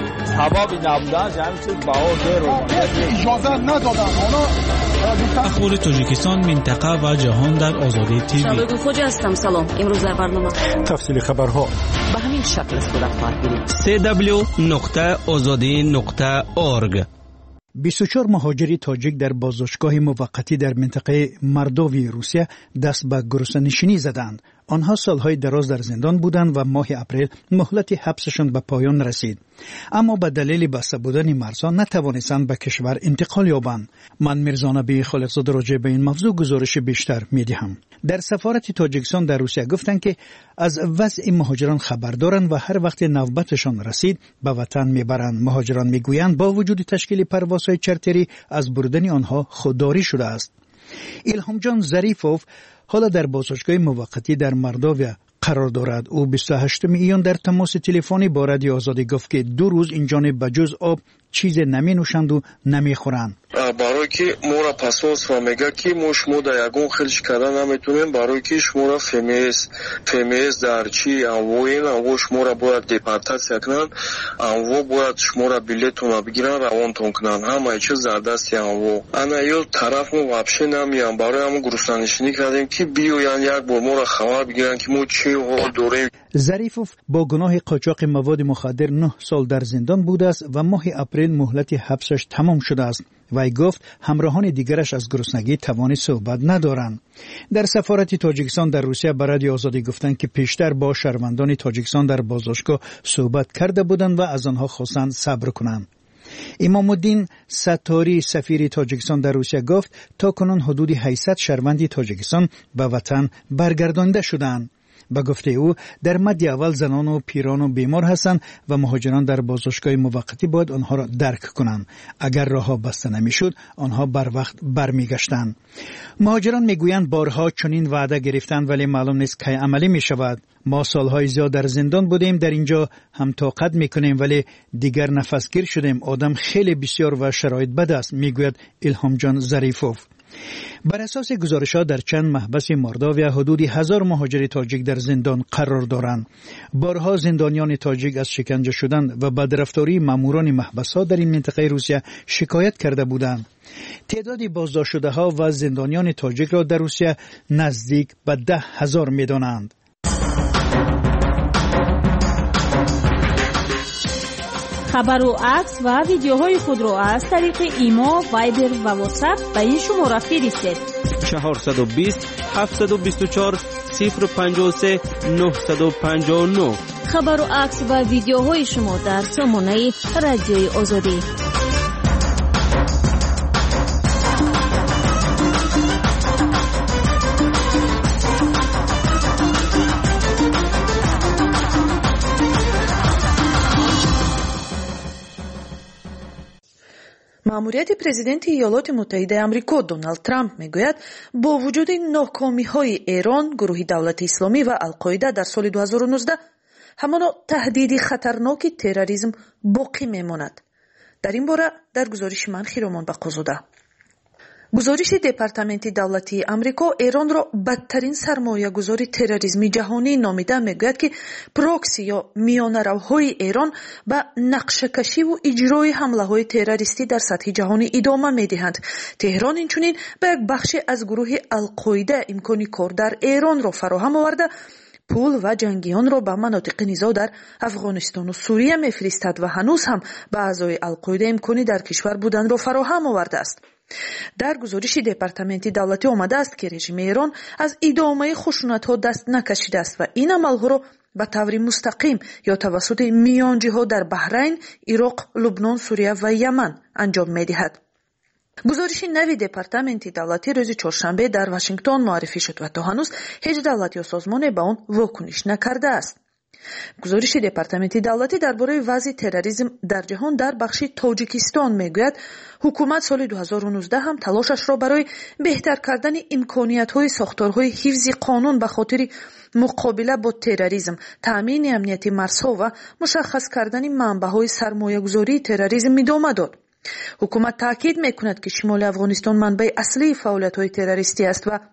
D: اخبار تاجیکستان، منطقه و جهان در آزادی تیوی.
B: شبکه خوجا هستم. سلام. امروز در برنامه
J: تفصیل خبرها
O: به همین شکل صورت خواهد گرفت.
C: سی دبلیو نقطه آزادی نقطه اورگ.
E: بیست و چهار مهاجری تاجیک در بازداشتگاه موقتی در منطقه مردوی روسیه دست به گروسنشینی زدند. آنها سالهای دراز در زندان بودند و ماه اپریل مهلت حبسشان به پایان رسید. اما به دلیل بسته بودن مرزها نتوانستند به کشور انتقال یابند. من میرزا نبی خالقزاده راجع به این موضوع گزارش بیشتر میدهم. در سفارت تاجیکستان در روسیه گفتند که از وضع مهاجران خبر دارند و هر وقت نوبتشان رسید به وطن میبرند. مهاجران میگویند با وجود تشکیل پروازهای چارتری از بردن آنها خودداری شده است. ایلهام جان ظریفوف حالا در بازداشتگاه موقتی در مردویا قرار دارد. او بیست و هشتم ایون در تماس تلفنی با رادیو آزادی گفت که دو روز اینجا به جز آب چیز نمی نوشند و نمی خورند.
F: برای که ما را پاسپورت و میگه که ما شما در یگون خیلیش کردن نمیتونیم. برای که شما را فمیس فمیس در چی انواین انوا شما را باید دیپارتاسیا کنن، انوا باید شما را بلیتون را بگیرن روانتون کنن. همه چیز در دست انوا. انا یو طرف ما وابشه نمیان. برای همون گروسنشینی کردیم که بیاین یک بار ما را خبر بگیرن که ما چی حال داریم.
E: ظریفوف با گناه قاچاق مواد مخدر نه سال در زندان بوده است و ماه اپریل مهلت حبسش تمام شده است. وی گفت همراهان دیگرش از گرسنگی توان صحبت ندارند. در سفارت تاجیکستان در روسیه به رادیو آزادی گفتند که پیشتر با شهروندان تاجیکستان در بازداشتگاه صحبت کرده بودند و از آنها خواستند صبر کنند. امام الدین ستاری سفیر تاجیکستان در روسیه گفت تا کنون حدود هشتصد شهروند تاجیکستان به وطن برگردانده شدند. به گفته او در مد اول زنان و پیران و بیمار هستند و مهاجران در بازداشتگاه موقتی باید آنها را درک کنند. اگر راهها بسته نمیشد آنها بر وقت برمیگشتند. مهاجران میگویند بارها چنین وعده گرفتند ولی معلوم نیست کی عملی می شود. ما سالهای زیاد در زندان بودیم، در اینجا هم طاقت میکنیم ولی دیگر نفسگیر شدیم. آدم خیلی بسیار و شرایط بد است، میگوید ایلهام جان ظریفوف. بر اساس گزارش‌ها در چند محبس مردویا حدود هزار مهاجر تاجیک در زندان قرار دارند. بارها زندانیان تاجیک از شکنجه شدن و بدرفتاری ماموران محبس‌ها در این منطقه روسیه شکایت کرده بودند. تعداد بازداشت شده‌ها و زندانیان تاجیک را در روسیه نزدیک به ده هزار می‌دانند.
I: خبر و عکس و ویدیوهای خود را از طریق ایما، وایبر و واتساپ به این شماره فرستید.
C: چهارصد و بیست هفتصد و بیست و چهار صفر پنجاه و سه نهصد و پنجاه و نه.
B: خبر و عکس و ویدیوهای شما در سامانه رادیوی آزادی.
G: маъмурияти президенти иёлоти муттаҳидаи амрико Доналд Трамп мегӯяд бо вуҷуди нокомиҳои Эрон, гурӯҳи давлати исломӣ ва Алқоида дар соли ду ҳазору нуздаҳ ҳамоно таҳдиди хатарноки терроризм боқӣ мемонад. дар ин бора дар гузориши ман Хиромон Бақозода. гузориши департаменти давлатии амрико Эронро бадтарин сармоягузори терроризми ҷаҳонӣ номида мегӯяд, ки прокси ё миёнаравҳои Эрон ба нақшакашиву иҷрои ҳамлаҳои террористӣ дар сатҳи ҷаҳонӣ идома медиҳанд. теҳрон инчунин ба як бахше аз гурӯҳи Алқоида имкони кор дар Эронро фароҳам оварда, пул ва ҷангиёнро ба манотиқи низоъ дар Афғонистону Сурия мефиристад ва ҳанӯз ҳам ба аъзои Алқоида имкони дар кишвар буданро фароҳам овардааст. дар гузориши департаменти давлатӣ омадааст, ки режими Эрон аз идомаи хушунатҳо даст накашидааст ва ин амалҳоро ба таври мустақим ё тавассути миёнҷиҳо дар Баҳрайн, Ироқ, Лубнон, Сурия ва Яман анҷом медиҳад. гузориши нави департаменти давлатӣ рӯзи чоршанбе дар Вашингтон муаррифӣ шуд ва то ҳанӯз ҳеҷ давлат ё созмоне ба он вокуниш накардааст. гузориши департаменти давлатӣ дар бораи вазъи терроризм дар ҷаҳон дар бахши Тоҷикистон мегӯяд, ҳукумат соли ду ҳазору нуздаҳ ҳам талошашро барои беҳтар кардани имкониятҳои сохторҳои ҳифзи қонун ба хотири муқобила бо терроризм, таъмини амнияти марзҳо ва мушаххас кардани манбаъҳои сармоягузории терроризм идома дод. ҳукумат таъкид мекунад, ки шимоли Афғонистон манбаи аслии фаъолиятҳои террористӣ аст ва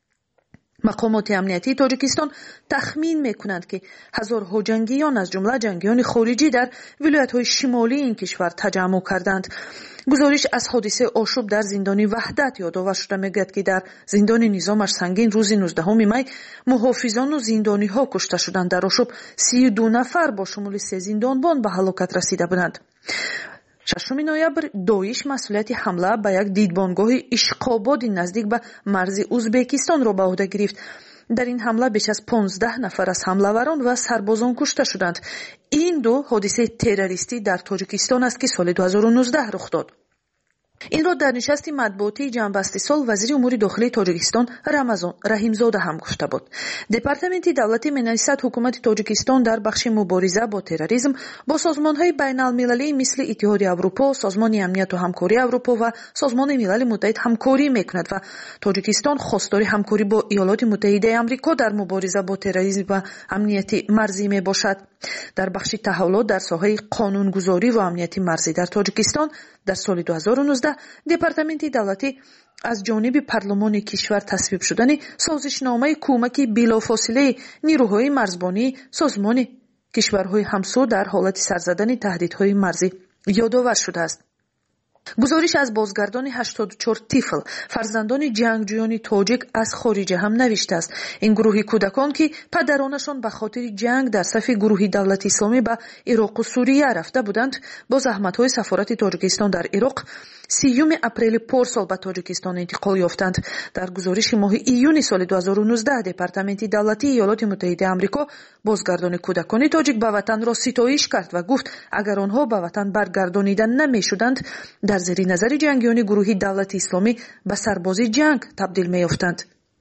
G: мақомоти амниятии Тоҷикистон тахмин мекунанд, ки ҳазорҳо ҷангиён аз ҷумла ҷангиёни хориҷӣ дар вилоятҳои шимолии ин кишвар таҷаммӯъ карданд. гузориш аз ҳодисаи ошӯб дар зиндони Ваҳдат ёдовар шуда мегӯяд, ки дар зиндони Низомаш Сангин рӯзи нуздаҳуми май муҳофизону зиндониҳо кушта шуданд. дар ошӯб сию ду нафар бо шумули се зиндонбон ба ҳалокат расида буданд. шашуми ноябр доиш масъулияти ҳамла ба як дидбонгоҳи Ишқободи наздик ба марзи Узбекистонро ба ӯҳда гирифт. дар ин ҳамла беш аз понздаҳ нафар аз ҳамлаварон ва сарбозон кушта шуданд. ин ду ҳодисаи террористӣ дар Тоҷикистон аст, ки соли ду ҳазору нуздаҳ рух дод. инро дар нишасти матбуотии ҷанббасти сол вазири умури дохилии Тоҷикистон Рамазон Раҳимзода ҳам гуфта буд. департаменти давлатӣ менависад, ҳукумати Тоҷикистон дар бахши мубориза бо терроризм бо созмонҳои байналмилалӣ мисли Иттиҳоди Аврупо, Созмони амнияту ҳамкории Аврупо ва Созмони Милали Муттаҳид ҳамкорӣ мекунад ва Тоҷикистон хостори ҳамкорӣ бо Иёлоти Муттаҳидаи Амрико дар мубориза бо терроризм ва амнияти марзӣ мебошад. дар бахши таҳаввулот дар соҳаи қонунгузорӣ ва амнияти марзӣ дар Тоҷикистон дар соли ду ҳазору нуздаҳ департаменти давлатӣ аз ҷониби парлумони кишвар тасвиб шудани созишномаи кӯмаки билофосилаи нирӯҳои марзбонии созмони кишварҳои ҳамсу дар ҳолати сарзадани таҳдидҳои марзӣ ёдовар шудааст. гузориш аз бозгардони ҳаштоду чор тифл фарзандони ҷангҷӯёни тоҷик аз хориҷа ҳам навиштааст. ин гурӯҳи кӯдакон, ки падаронашон ба хотири ҷанг дар сафи гурӯҳи давлати исломӣ ба Ироқу Сурия рафта буданд, бо заҳматҳои сафорати Тоҷикистон дар Ироқ сиюми апрели порсол ба Тоҷикистон интиқол ёфтанд. дар гузориши моҳи июни соли ду ҳазору нуздаҳ департаменти давлатии Иёлоти Муттаҳидаи Амрико бозгардони кӯдакони тоҷик ба ватанро ситоиш кард ва гуфт, агар онҳо ба ватан баргардонида намешуданд, дар зери назари ҷангиёни гурӯҳи давлати исломӣ ба сарбози ҷанг табдил меёфтанд.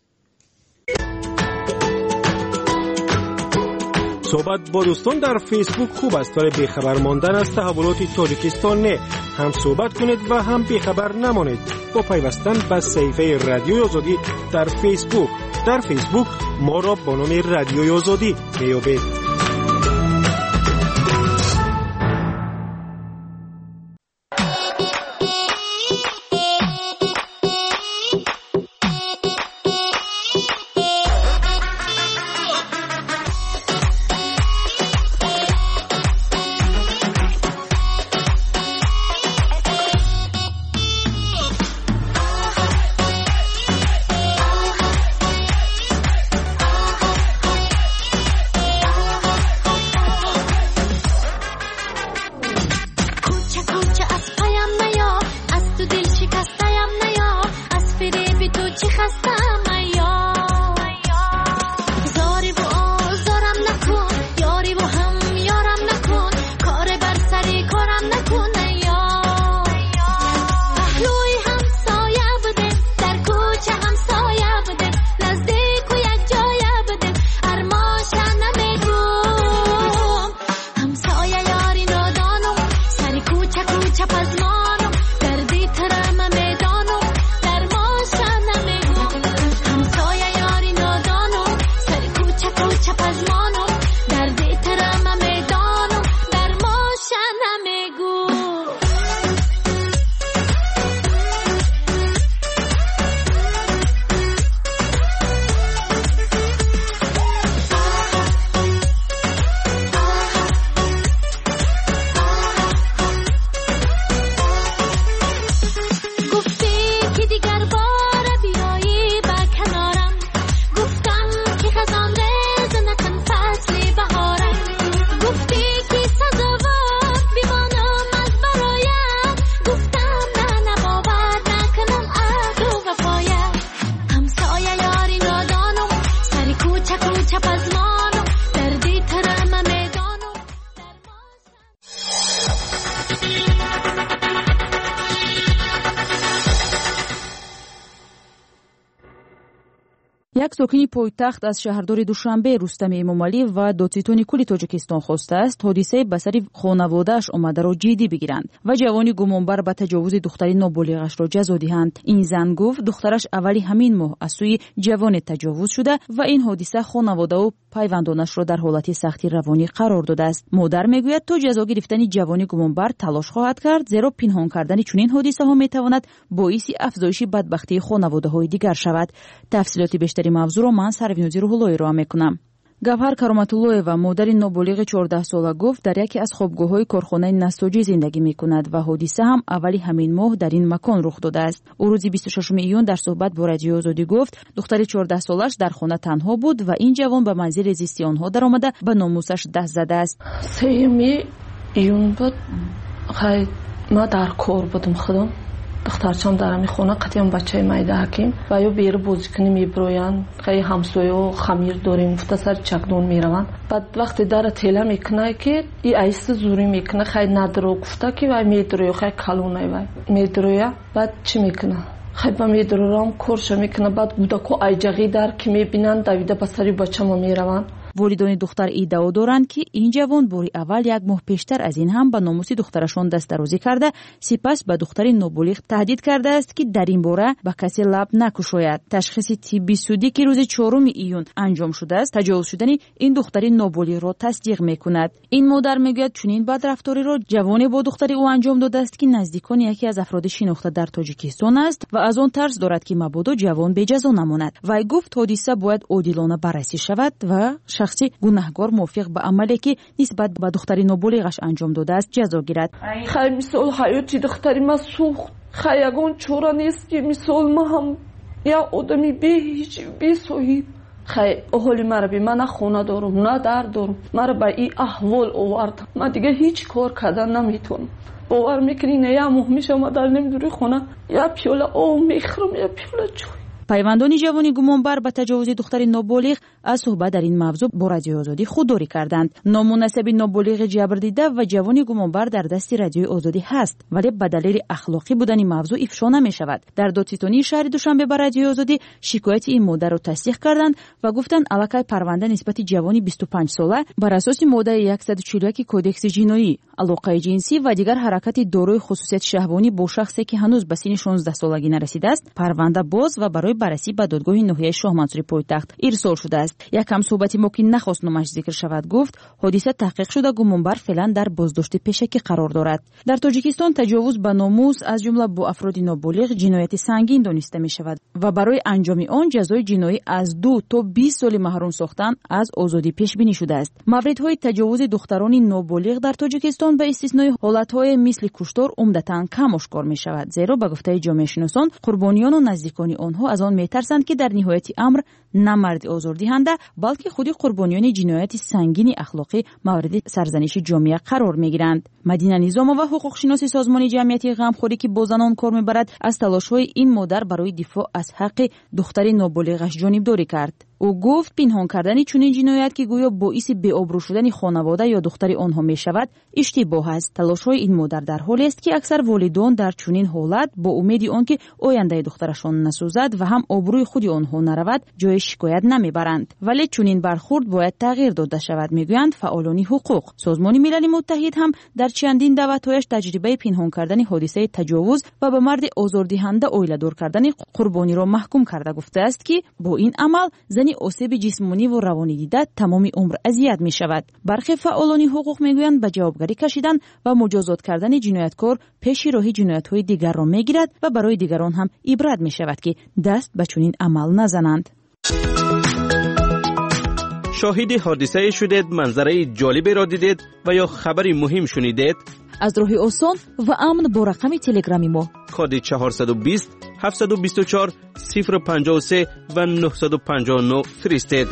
J: صحبت با دوستان در فیسبوک خوب است، ولی بیخبر ماندن از تحولات تاجیکستان نه. هم صحبت کنید و هم بیخبر نمانید. با پیوستن به صفحه رادیوی آزادی در فیسبوک. در فیسبوک ما را با نام رادیوی آزادی میابید.
R: پزمانو درد ترم میدانو در ماشن نمیگو
I: یک ساکن پایتخت از شهردار دوشنبه رستم امامعلی و دادستان کل تاجیکستان خواسته است حادثه به سر خانواده‌اش آمده را جدی بگیرند و جوانی گمانبر به تجاوز دختری نابالغش را جزا دهند. این زن گفت دخترش اولی همین ماه از سوی جوان تجاوز شده و این حادثه خانواده و پیوندانش را در حالت سختی روانی قرار داده است. مادر میگوید تا جزا گرفتن جوانی گمانبر تلاش خواهد کرد، زیرا پنهان کردن چنین حادثه ها میتواند باعث افزایش بدبختی خانواده های دیگر شود. تفصیلات بیشتری موضوع را من سروینوزی روح‌اللهی را میکنم. گوهر کرامت‌اللهова مادری نابالغ چهارده ساله گفت در یکی از خوابگاه‌های کارخانه نساجی زندگی می‌کند و حادثه هم اولی همین ماه در این مکان رخ داده است. او روز بیست و ششم ایون در صحبت با رادیو آزادی گفت دختر چهارده سالش در خانه تنها بود و این جوان به منزل زیستی آنها درآمده به ناموسش دست زده است.
H: سوم ایون بود. خیلی ما در کار بودم خودم. دخترچم در همین خونه قطعا بچه مایده حکیم و یا بیر بازی کنی میبروین خیلی همسایه و خمیر داریم افته سر چکدون میروند. بعد وقتی در تیله میکنه که این ایست زوری میکنه خیلی ندرو گفته که وای میدروی خیلی کلونه وای میدروی بعد چی میکنه خیلی با میدرو رام کورشا میکنه بعد گودکو ایجاقی در که میبینن دویده به سری بچه ما میروند.
I: والدان دختر ادعا دارند که این جوان باری اول یک ماه پیشتر از این هم به ناموس دخترشان دست درازی کرده، سپس به دختر نابالغ تهدید کرده است که در این باره به کسی لب نگشاید. تشخیص طبی سودی که روز چهارم ایون انجام شده است تجاوز شدن این دختر نابالغ را تصدیق میکند. این مادر میگوید چنین بدرفتاری را جوانی با دختر او انجام داده است که نزدیکان یکی از افراد شناخته در تاجیکستان است و از آن ترس دارد که مبادا جوان به جزا نماند. وی گفت حادثه باید عادلانه بررسی شود و شخصی گناهکار موافق به عملی که نسبت به دختری نابالغش انجام داده است جزا گیرد.
H: خیلی مثال حیاتی دختری ما سوخت خیلی یگان چورا نیست که مثال ما هم یا آدمی بی هیچ بی صحیب خیلی احالی مرا بی من نه خونه دارم نه در دارم مرا به این احوال آورد من دیگه هیچ کار کردن نمیتونم. باور میکنی نه یا مهمیش ما در نمیدوری خونه یا پیوله آب میخورم یا پیوله چوی.
I: پیوندان جوانی گمانبر به تجاوز دختر نابالغ از صحبت در این موضوع با رادیو آزادی خودداری کردند. نامناسب نابالغ جبر دیده و جوانی گمانبر در دست رادیو آزادی هست، ولی به دلیل اخلاقی بودن این موضوع افشا نمی شود. در دادستانی شهر دوشنبه به رادیو آزادی شکایت این مادر را تصدیق کردند و گفتند علاقه پرونده نسبت جوانی بیست و پنج ساله بر اساس ماده صد و چهل و یک کودکس جنایی علاقه جنسی و دیگر حرکت دارای خصوصیت شهوانی با شخصی که هنوز به سن شانزده سالگی نرسیده است پرونده باز و برای بررسی به دادگاه ناحیه شاه منصوری پایتخت ارسال شده است. یک همصحبتی ما که نخواست نامش ذکر شود گفت حادثه تحقیق شده گمانبر فعلا در بازداشت پیشکی قرار دارد. در تاجیکستان تجاوز به ناموس از جمله با افراد نابالغ جنایت سنگین دانسته می شود و برای انجام آن جزای جنایی از دو تا بیست سال محروم ساختن از آزادی پیش بینی شده است. موردهای تجاوز دختران نابالغ در تاجیکستان به استثنای حالتهای مثل کشتار عمدتاً کم آشکار می شود، زیرا به گفته جامعه شناسان قربانیان و نزدیکان آنها از آن میترسند که در نهایت امر نه مرد آزاردهنده بلکه خودی قربانیان جنایت سنگین اخلاقی مورد سرزنش جامعه قرار میگیرند. مدینه نظام و حقوق شناسی سازمان جمعیت غمخوری که با زنان کار میبرد از تلاش‌های این مادر برای دفاع از حق دختر نابالغش جانبداری کرد. او گفت پنهان کردن چنین جنایت که گویا باعث بی‌آبرو شدن خانواده یا دختر آنها می شود اشتباه است. تلاش‌های این مادر در حالی است که اکثر والدان در چنین حالت با امید آنکه آینده دخترشان نسوزد و هم آبروی خود آنها نرود جای شکایت نمیبرند، ولی چنین برخورد باید تغییر داده شود میگویند فعالان حقوق. سازمان ملل متحد هم در چندین دعوت‌هایش تجربه پنهان کردن حادثه تجاوز و به مرد آزاردهنده اویله‌دار کردن قربانی را محکوم کرده گفته است که با این عمل زنی آسیب جسمانی و روانی دیده تمام عمر اذیت می شود. برخی فعالان حقوق میگویند به جوابگری کشیدن و مجازات کردن جنایتکار پیش راهی جنایت‌های دیگر را میگیرد و برای دیگران هم عبرت می شود که دست به چنین عمل نزنند.
C: شاهد حادثه شدید، منظره جالبی را دیدید و یا خبری مهم شنیدید؟
I: از راه آسان و امن با رقم تلگرامی ما
C: کد چهارصد و بیست هفتصد و بیست و چهار صفر پنجاه و سه و نهصد و پنجاه و نه فرستید.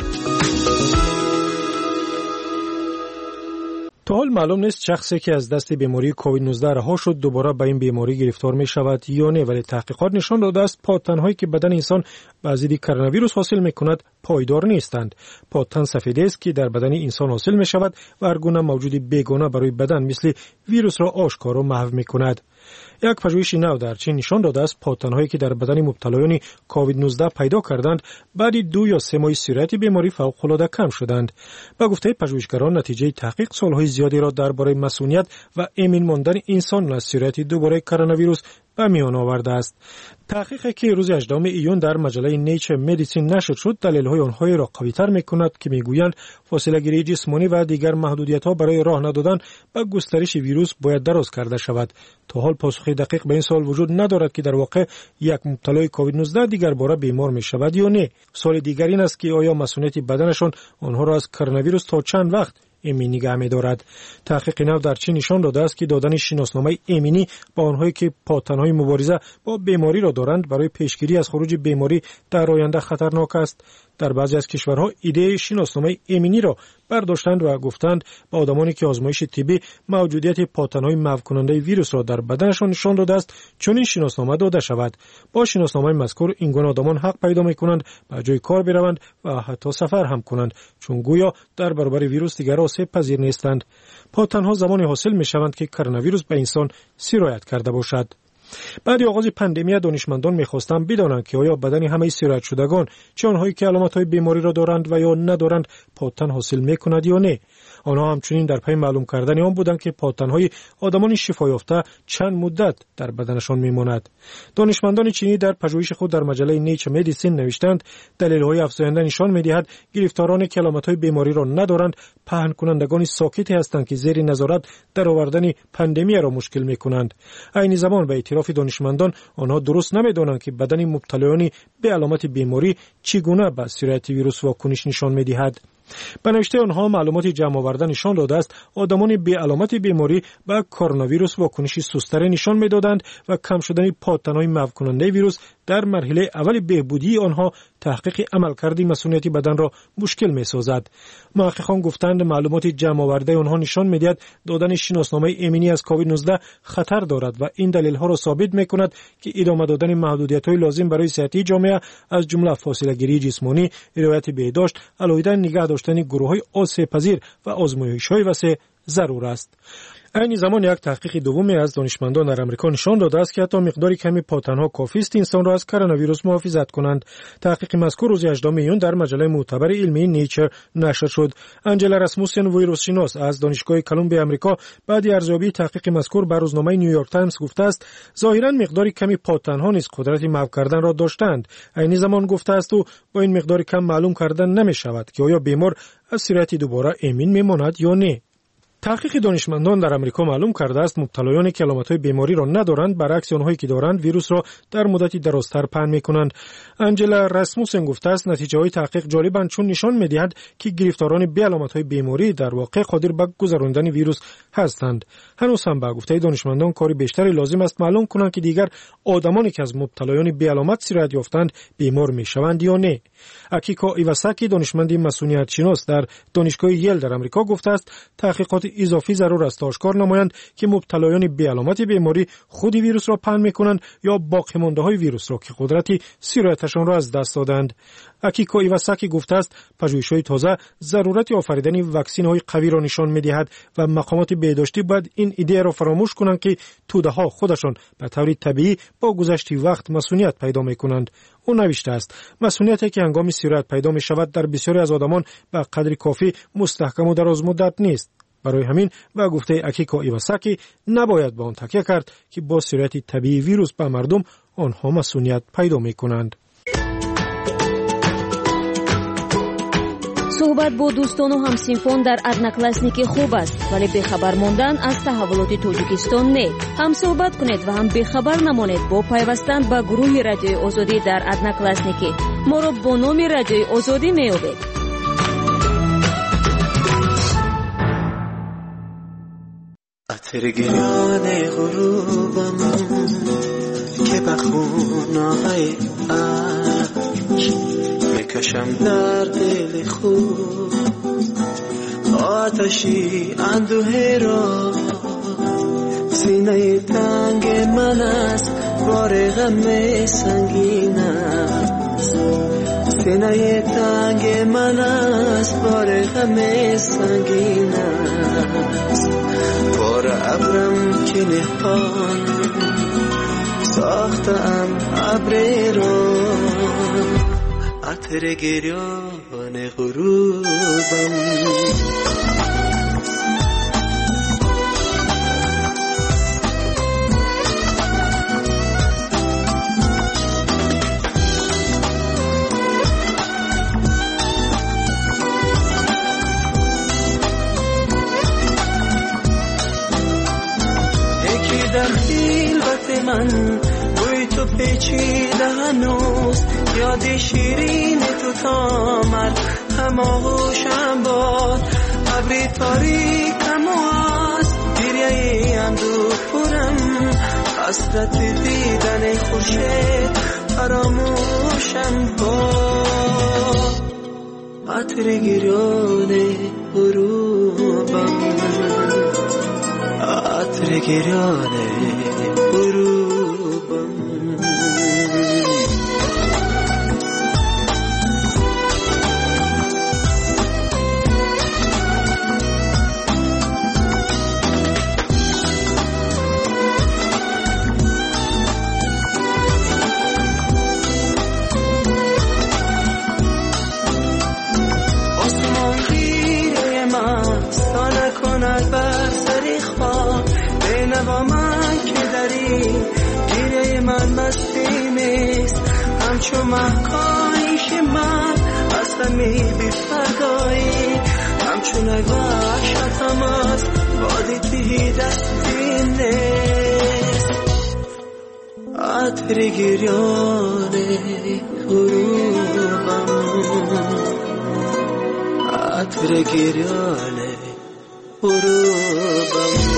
J: تا حال معلوم نیست شخصی که از دست بیماری کووید نوزده رها شد دوباره به این بیماری گرفتار می شود یا نه، ولی تحقیقات نشان داده است پادتن‌هایی که بدن انسان به ضد کرونا ویروس حاصل می کند پایدار نیستند. پادتن سفیدی است که در بدن انسان حاصل می شود و هر گونه موجود بیگانه برای بدن مثل ویروس را آشکار و محو می کند. یک پژوهش نو در چین نشان داده است پادتن‌هایی که در بدن مبتلایان کووید نوزده پیدا کردند بعد دو یا سه ماه سرعت بیماری فوق‌العاده کم شدند. با گفته پژوهشگران نتیجه تحقیق سالهای زیادی را درباره مسئولیت و امن ماندن انسان از سرعت دوباره کرونا ویروس به میان آورده است. تحقیقی که روز هجدهم ایون در مجله نیچر مدیسین نشر شد دلیل‌های آنها را قوی‌تر می‌کند که می‌گویند فاصله گیری جسمانی و دیگر محدودیت‌ها برای راه ندادن به گسترش ویروس باید دراز کرده شود. تا حال پاسخ دقیق به این سوال وجود ندارد که در واقع یک مبتلای کووید نوزده دیگر باره بیمار می‌شود یا نه. سوال دیگر این است که آیا مسئولیت بدنشان آنها را از کرونا ویروس تا چند وقت ایمنی نگه می‌دارد. تحقیق نو در چین نشان داده است که دادن شناسنامه ایمنی با آنهایی که پادتن‌های مبارزه با بیماری را دارند برای پیشگیری از خروج بیماری در آینده خطرناک است. در بعضی از کشورها ایده شناسنامه ایمنی را برداشتند و گفتند با آدمانی که آزمایش طبی موجودیت پادتن‌های محو کننده ویروس را در بدنشان نشان داده است چون این شناسنامه داده شود. با شناسنامه مذکور این گونه آدمان حق پیدا می‌کنند به جای کار بروند و حتی سفر هم کنند چون گویا در برابر ویروس دیگر آسیب پذیر نیستند. پادتن‌ها زمانی حاصل می‌شوند که کرونا ویروس به انسان سرایت کرده باشد. بعد آغاز پاندمی دانشمندان می‌خواستند بدانند که آیا بدن همه سرایت شدگان چه آنهایی که علامت‌های بیماری را دارند و یا ندارند پادتن حاصل می‌کند یا نه. آنها همچنین در پی معلوم کردن آن بودند که پادتن‌های آدمان شفا یافته چند مدت در بدنشان می‌ماند. دانشمندان چینی در پژوهش خود در مجله نیچر مدیسین نوشتند دلایل‌های افزاینده نشان می‌دهد گرفتاران که علامت‌های بیماری را ندارند پهن کنندگان ساکتی هستند که زیر نظارت در آوردن پاندمی را مشکل می‌کنند. عین زمان به اعتراف دانشمندان آنها درست نمی‌دانند که بدن مبتلایان به علامت بیماری چگونه به سرایت ویروس واکنش نشان می‌دهد. به نوشته آنها معلومات جمع آورده نشان داده است آدمان به علامت بیماری به کرونا ویروس واکنشی سست‌تر نشان می‌دادند و کم شدن پادتن‌های محو کننده ویروس در مرحله اول بهبودی آنها تحقیق عملکرد مسئولیت بدن را مشکل می‌سازد. محققان گفتند معلومات جمع آورده آنها نشان می‌دهد دادن شناسنامه ایمنی از کووید نوزده خطر دارد و این دلیل‌ها را ثابت می‌کند که ادامه دادن محدودیت‌های لازم برای صحت جامعه از جمله فاصله گیری جسمانی، رعایت بهداشت، علیحده نگاه داشتن گروه‌های آسیب پذیر و آزمایش‌های وسیع ضرور است. این زمان یک تحقیق دومی از دانشمندان در آمریکا نشان داده است که حتی مقداری کمی پادتن‌ها کافی است انسان را از کرونا ویروس محافظت کنند. تحقیق مذکور روز هجدهم ایون در مجله معتبر علمی نیچر نشر شد. انجلا راسموسن ویروس شناس از دانشگاه کلمبیا آمریکا بعد از ارزیابی تحقیق مذکور بر روزنامه نیویورک تایمز گفته است ظاهراً مقداری کمی پادتن‌ها نیز قدرت محو کردن را داشتند. این زمان گفته است او با این مقدار کم معلوم کردن نمی‌شود که آیا بیمار از سرایت دوباره ایمن می‌ماند یا نه. تحقیق دانشمندان در آمریکا معلوم کرده است مبتلایانی که علامت‌های بیماری را ندارند برعکس آنهایی که دارند ویروس را در مدتی درازتر پهن می‌کنند. انجلا راسموسن گفته است نتیجه‌های تحقیق جالبند چون نشان می‌دهد که گرفتاران به علامت‌های بیماری در واقع قادر به گذراندن ویروس هستند. هنوز هم به گفته دانشمندان کاری بیشتری لازم است معلوم کنند که دیگر آدمانی که از مبتلایان به علامت سرایت یافتند بیمار می‌شوند یا نه. اکیکا ایواساکی دانشمند مسئولیت شناس در دانشگاه یل در آمریکا گفته است تحقیقات اضافی ضرور است تا آشکار نمایند که مبتلایان به علامت بیماری خود ویروس را پهن می‌کنند یا باقی مانده‌های ویروس را که قدرت سرایتشان را از دست دادند. اکیکا ایواساکی گفته است پژوهش‌های تازه ضرورت آفریدن واکسن‌های قوی را نشان می‌دهد و مقامات بهداشتی باید این ایده را فراموش کنند که توده‌ها خودشان به طور طبیعی با گذشت وقت مسئولیت پیدا می‌کنند. او نوشته است مسئولیتی که هنگام سرایت پیدا می‌شود در بسیاری از آدمان به قدر کافی مستحکم و دراز مدت نیست. برای همین با گفته اکیکو ایواساکی نباید به آن تکیه کرد که با سرایت طبیعی ویروس به مردم آنها مسئولیت پیدا می‌کنند.
B: صحبت با دوستان و همسینفان در ادناکلاسنیکی خوب است، ولی بخبر ماندن از تحولات تاجیکستان نه. هم صحبت کنید و هم بخبر نمانید با پیوستن به گروه رادیوی آزادی در ادناکلاسنیکی. ما را با نام رادیوی آزادی می‌یابید.
Q: عطر گریان غروبم که بخونای عشق میکشم در دل خود، آتشی اندوه را سینه تنگ من است، بار غم سنگین است. سینه تنگ من است، بار غم سنگین است. بار ابرم که نهان ساختم ابر را، عطر گریان غروبم. یکی در خیلوت من بوی تو پیچیده هنوز، یاد شیرین تو تامر هماغوشم باد. ابری تاریکم از گریه اندوه پرم، حسرت دیدن خورشید فراموشم باد. عطر گریان غروبم، عطر گریان غروبم. با من که داری گیره من مستی نیست، همچون محکایش من از همی بی فردایی، همچون وحشتم از بادی تی دستی نیست. عطر گریان غروبم، عطر گریان غروبم.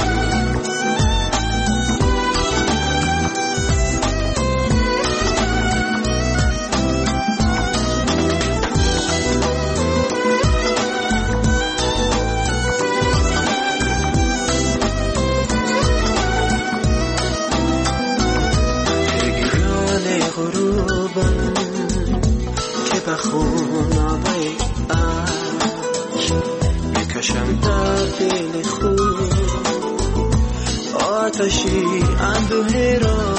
Q: خونابه عشق میکشم در دل خود، آتشی اندوه را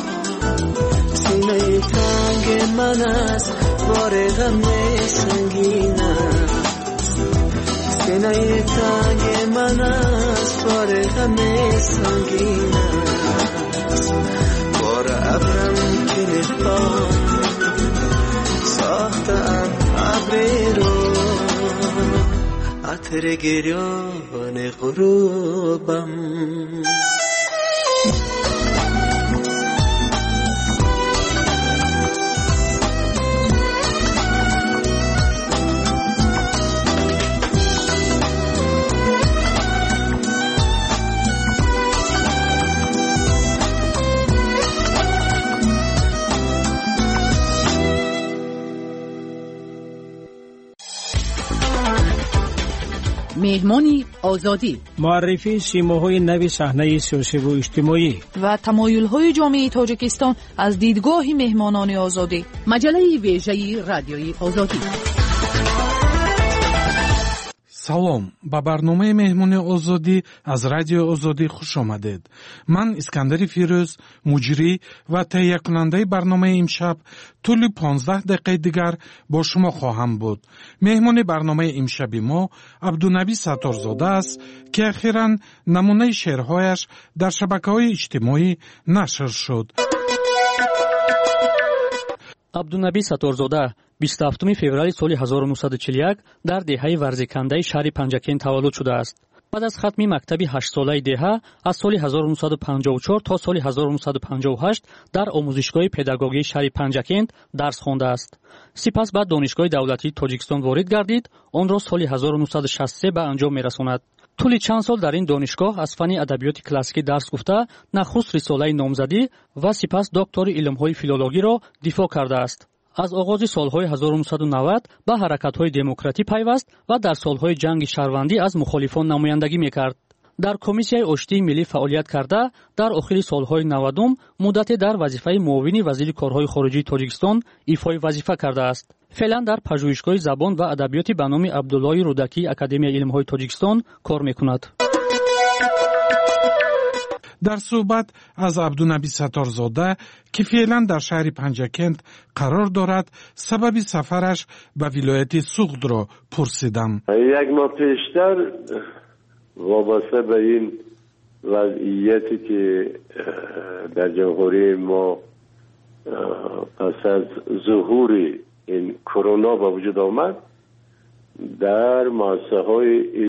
Q: سینه تنگ من است، بار غم سنگین است. سینه تنگ من است، بار غم سنگین است. بار ابرم که نخواه ساختم ابر رو، عطر گریان غروبم.
S: مهمانی آزادی،
J: معرفی سیماهای نو صحنه سیاسی و اجتماعی
G: و تمایل‌های جامعه تاجیکستان از دیدگاه مهمانان آزادی.
S: مجله ویژه رادیوی آزادی.
T: салом, ба барномаи меҳмони озодӣ аз радиои озодӣ хуш омадед. ман искандари фирӯз, муҷрӣ ва таҳиякунандаи барномаи имшаб тӯли понздаҳ дақиқаи дигар бо шумо хоҳам буд. меҳмони барномаи имшаби мо абдунаби сатторзода аст ки ахиран намунаи шеърҳояш дар шабакаҳои иҷтимоӣ нашр шуд.
U: абдунаби сатторзода бисту ҳафтуми феврали соли ҳазору нуҳсаду чилу як дар деҳаи варзикандаи шаҳри Панҷакен таваллуд шудааст. баъд аз хатми мактаби ҳаштсолаи деҳа аз соли ҳазору нуҳсаду панҷоҳу чор то соли ҳазору нуҳсаду панҷоҳу ҳашт дар омӯзишгоҳи педагогии шаҳри Панҷакент дарс хондааст. сипас ба донишгоҳи давлатии Тоҷикистон ворид гардид, онро соли ҳазору нуҳсаду шасту се ба анҷом мерасонад. тӯли чанд сол дар ин донишгоҳ аз фанни адабиёти классикӣ дарс гуфта, нахуст рисолаи номзадӣ ва сипас доктори илмҳои филологиро дифоъ кардааст. аз оғози солҳои ҳазору нуҳсаду навад ба ҳаракатҳои демократӣ пайваст ва дар солҳои ҷанги шаҳрвандӣ аз мухолифон намояндагӣ мекард. дар комиссияи оштии миллӣ фаъолият карда, дар охири солҳои навадум муддате дар вазифаи муовини вазири корҳои хориҷии Тоҷикистон ифои вазифа кардааст. феълан дар пажӯҳишгоҳи забон ва адабиёти ба номи Абдуллои Рудакии Академияи илмҳои Тоҷикистон кор мекунад.
T: дар суҳбат аз абдунаби сатторзода ки феълан дар шаҳри Панҷакент қарор дорад, сабаби сафараш ба вилояти Суғдро пурсидам.
V: як моҳ пештар вобаста ба ин вазъияте ки дар ҷамҳурии мо пас аз зуҳури ин корона ба вуҷуд омад, дар муассисаҳои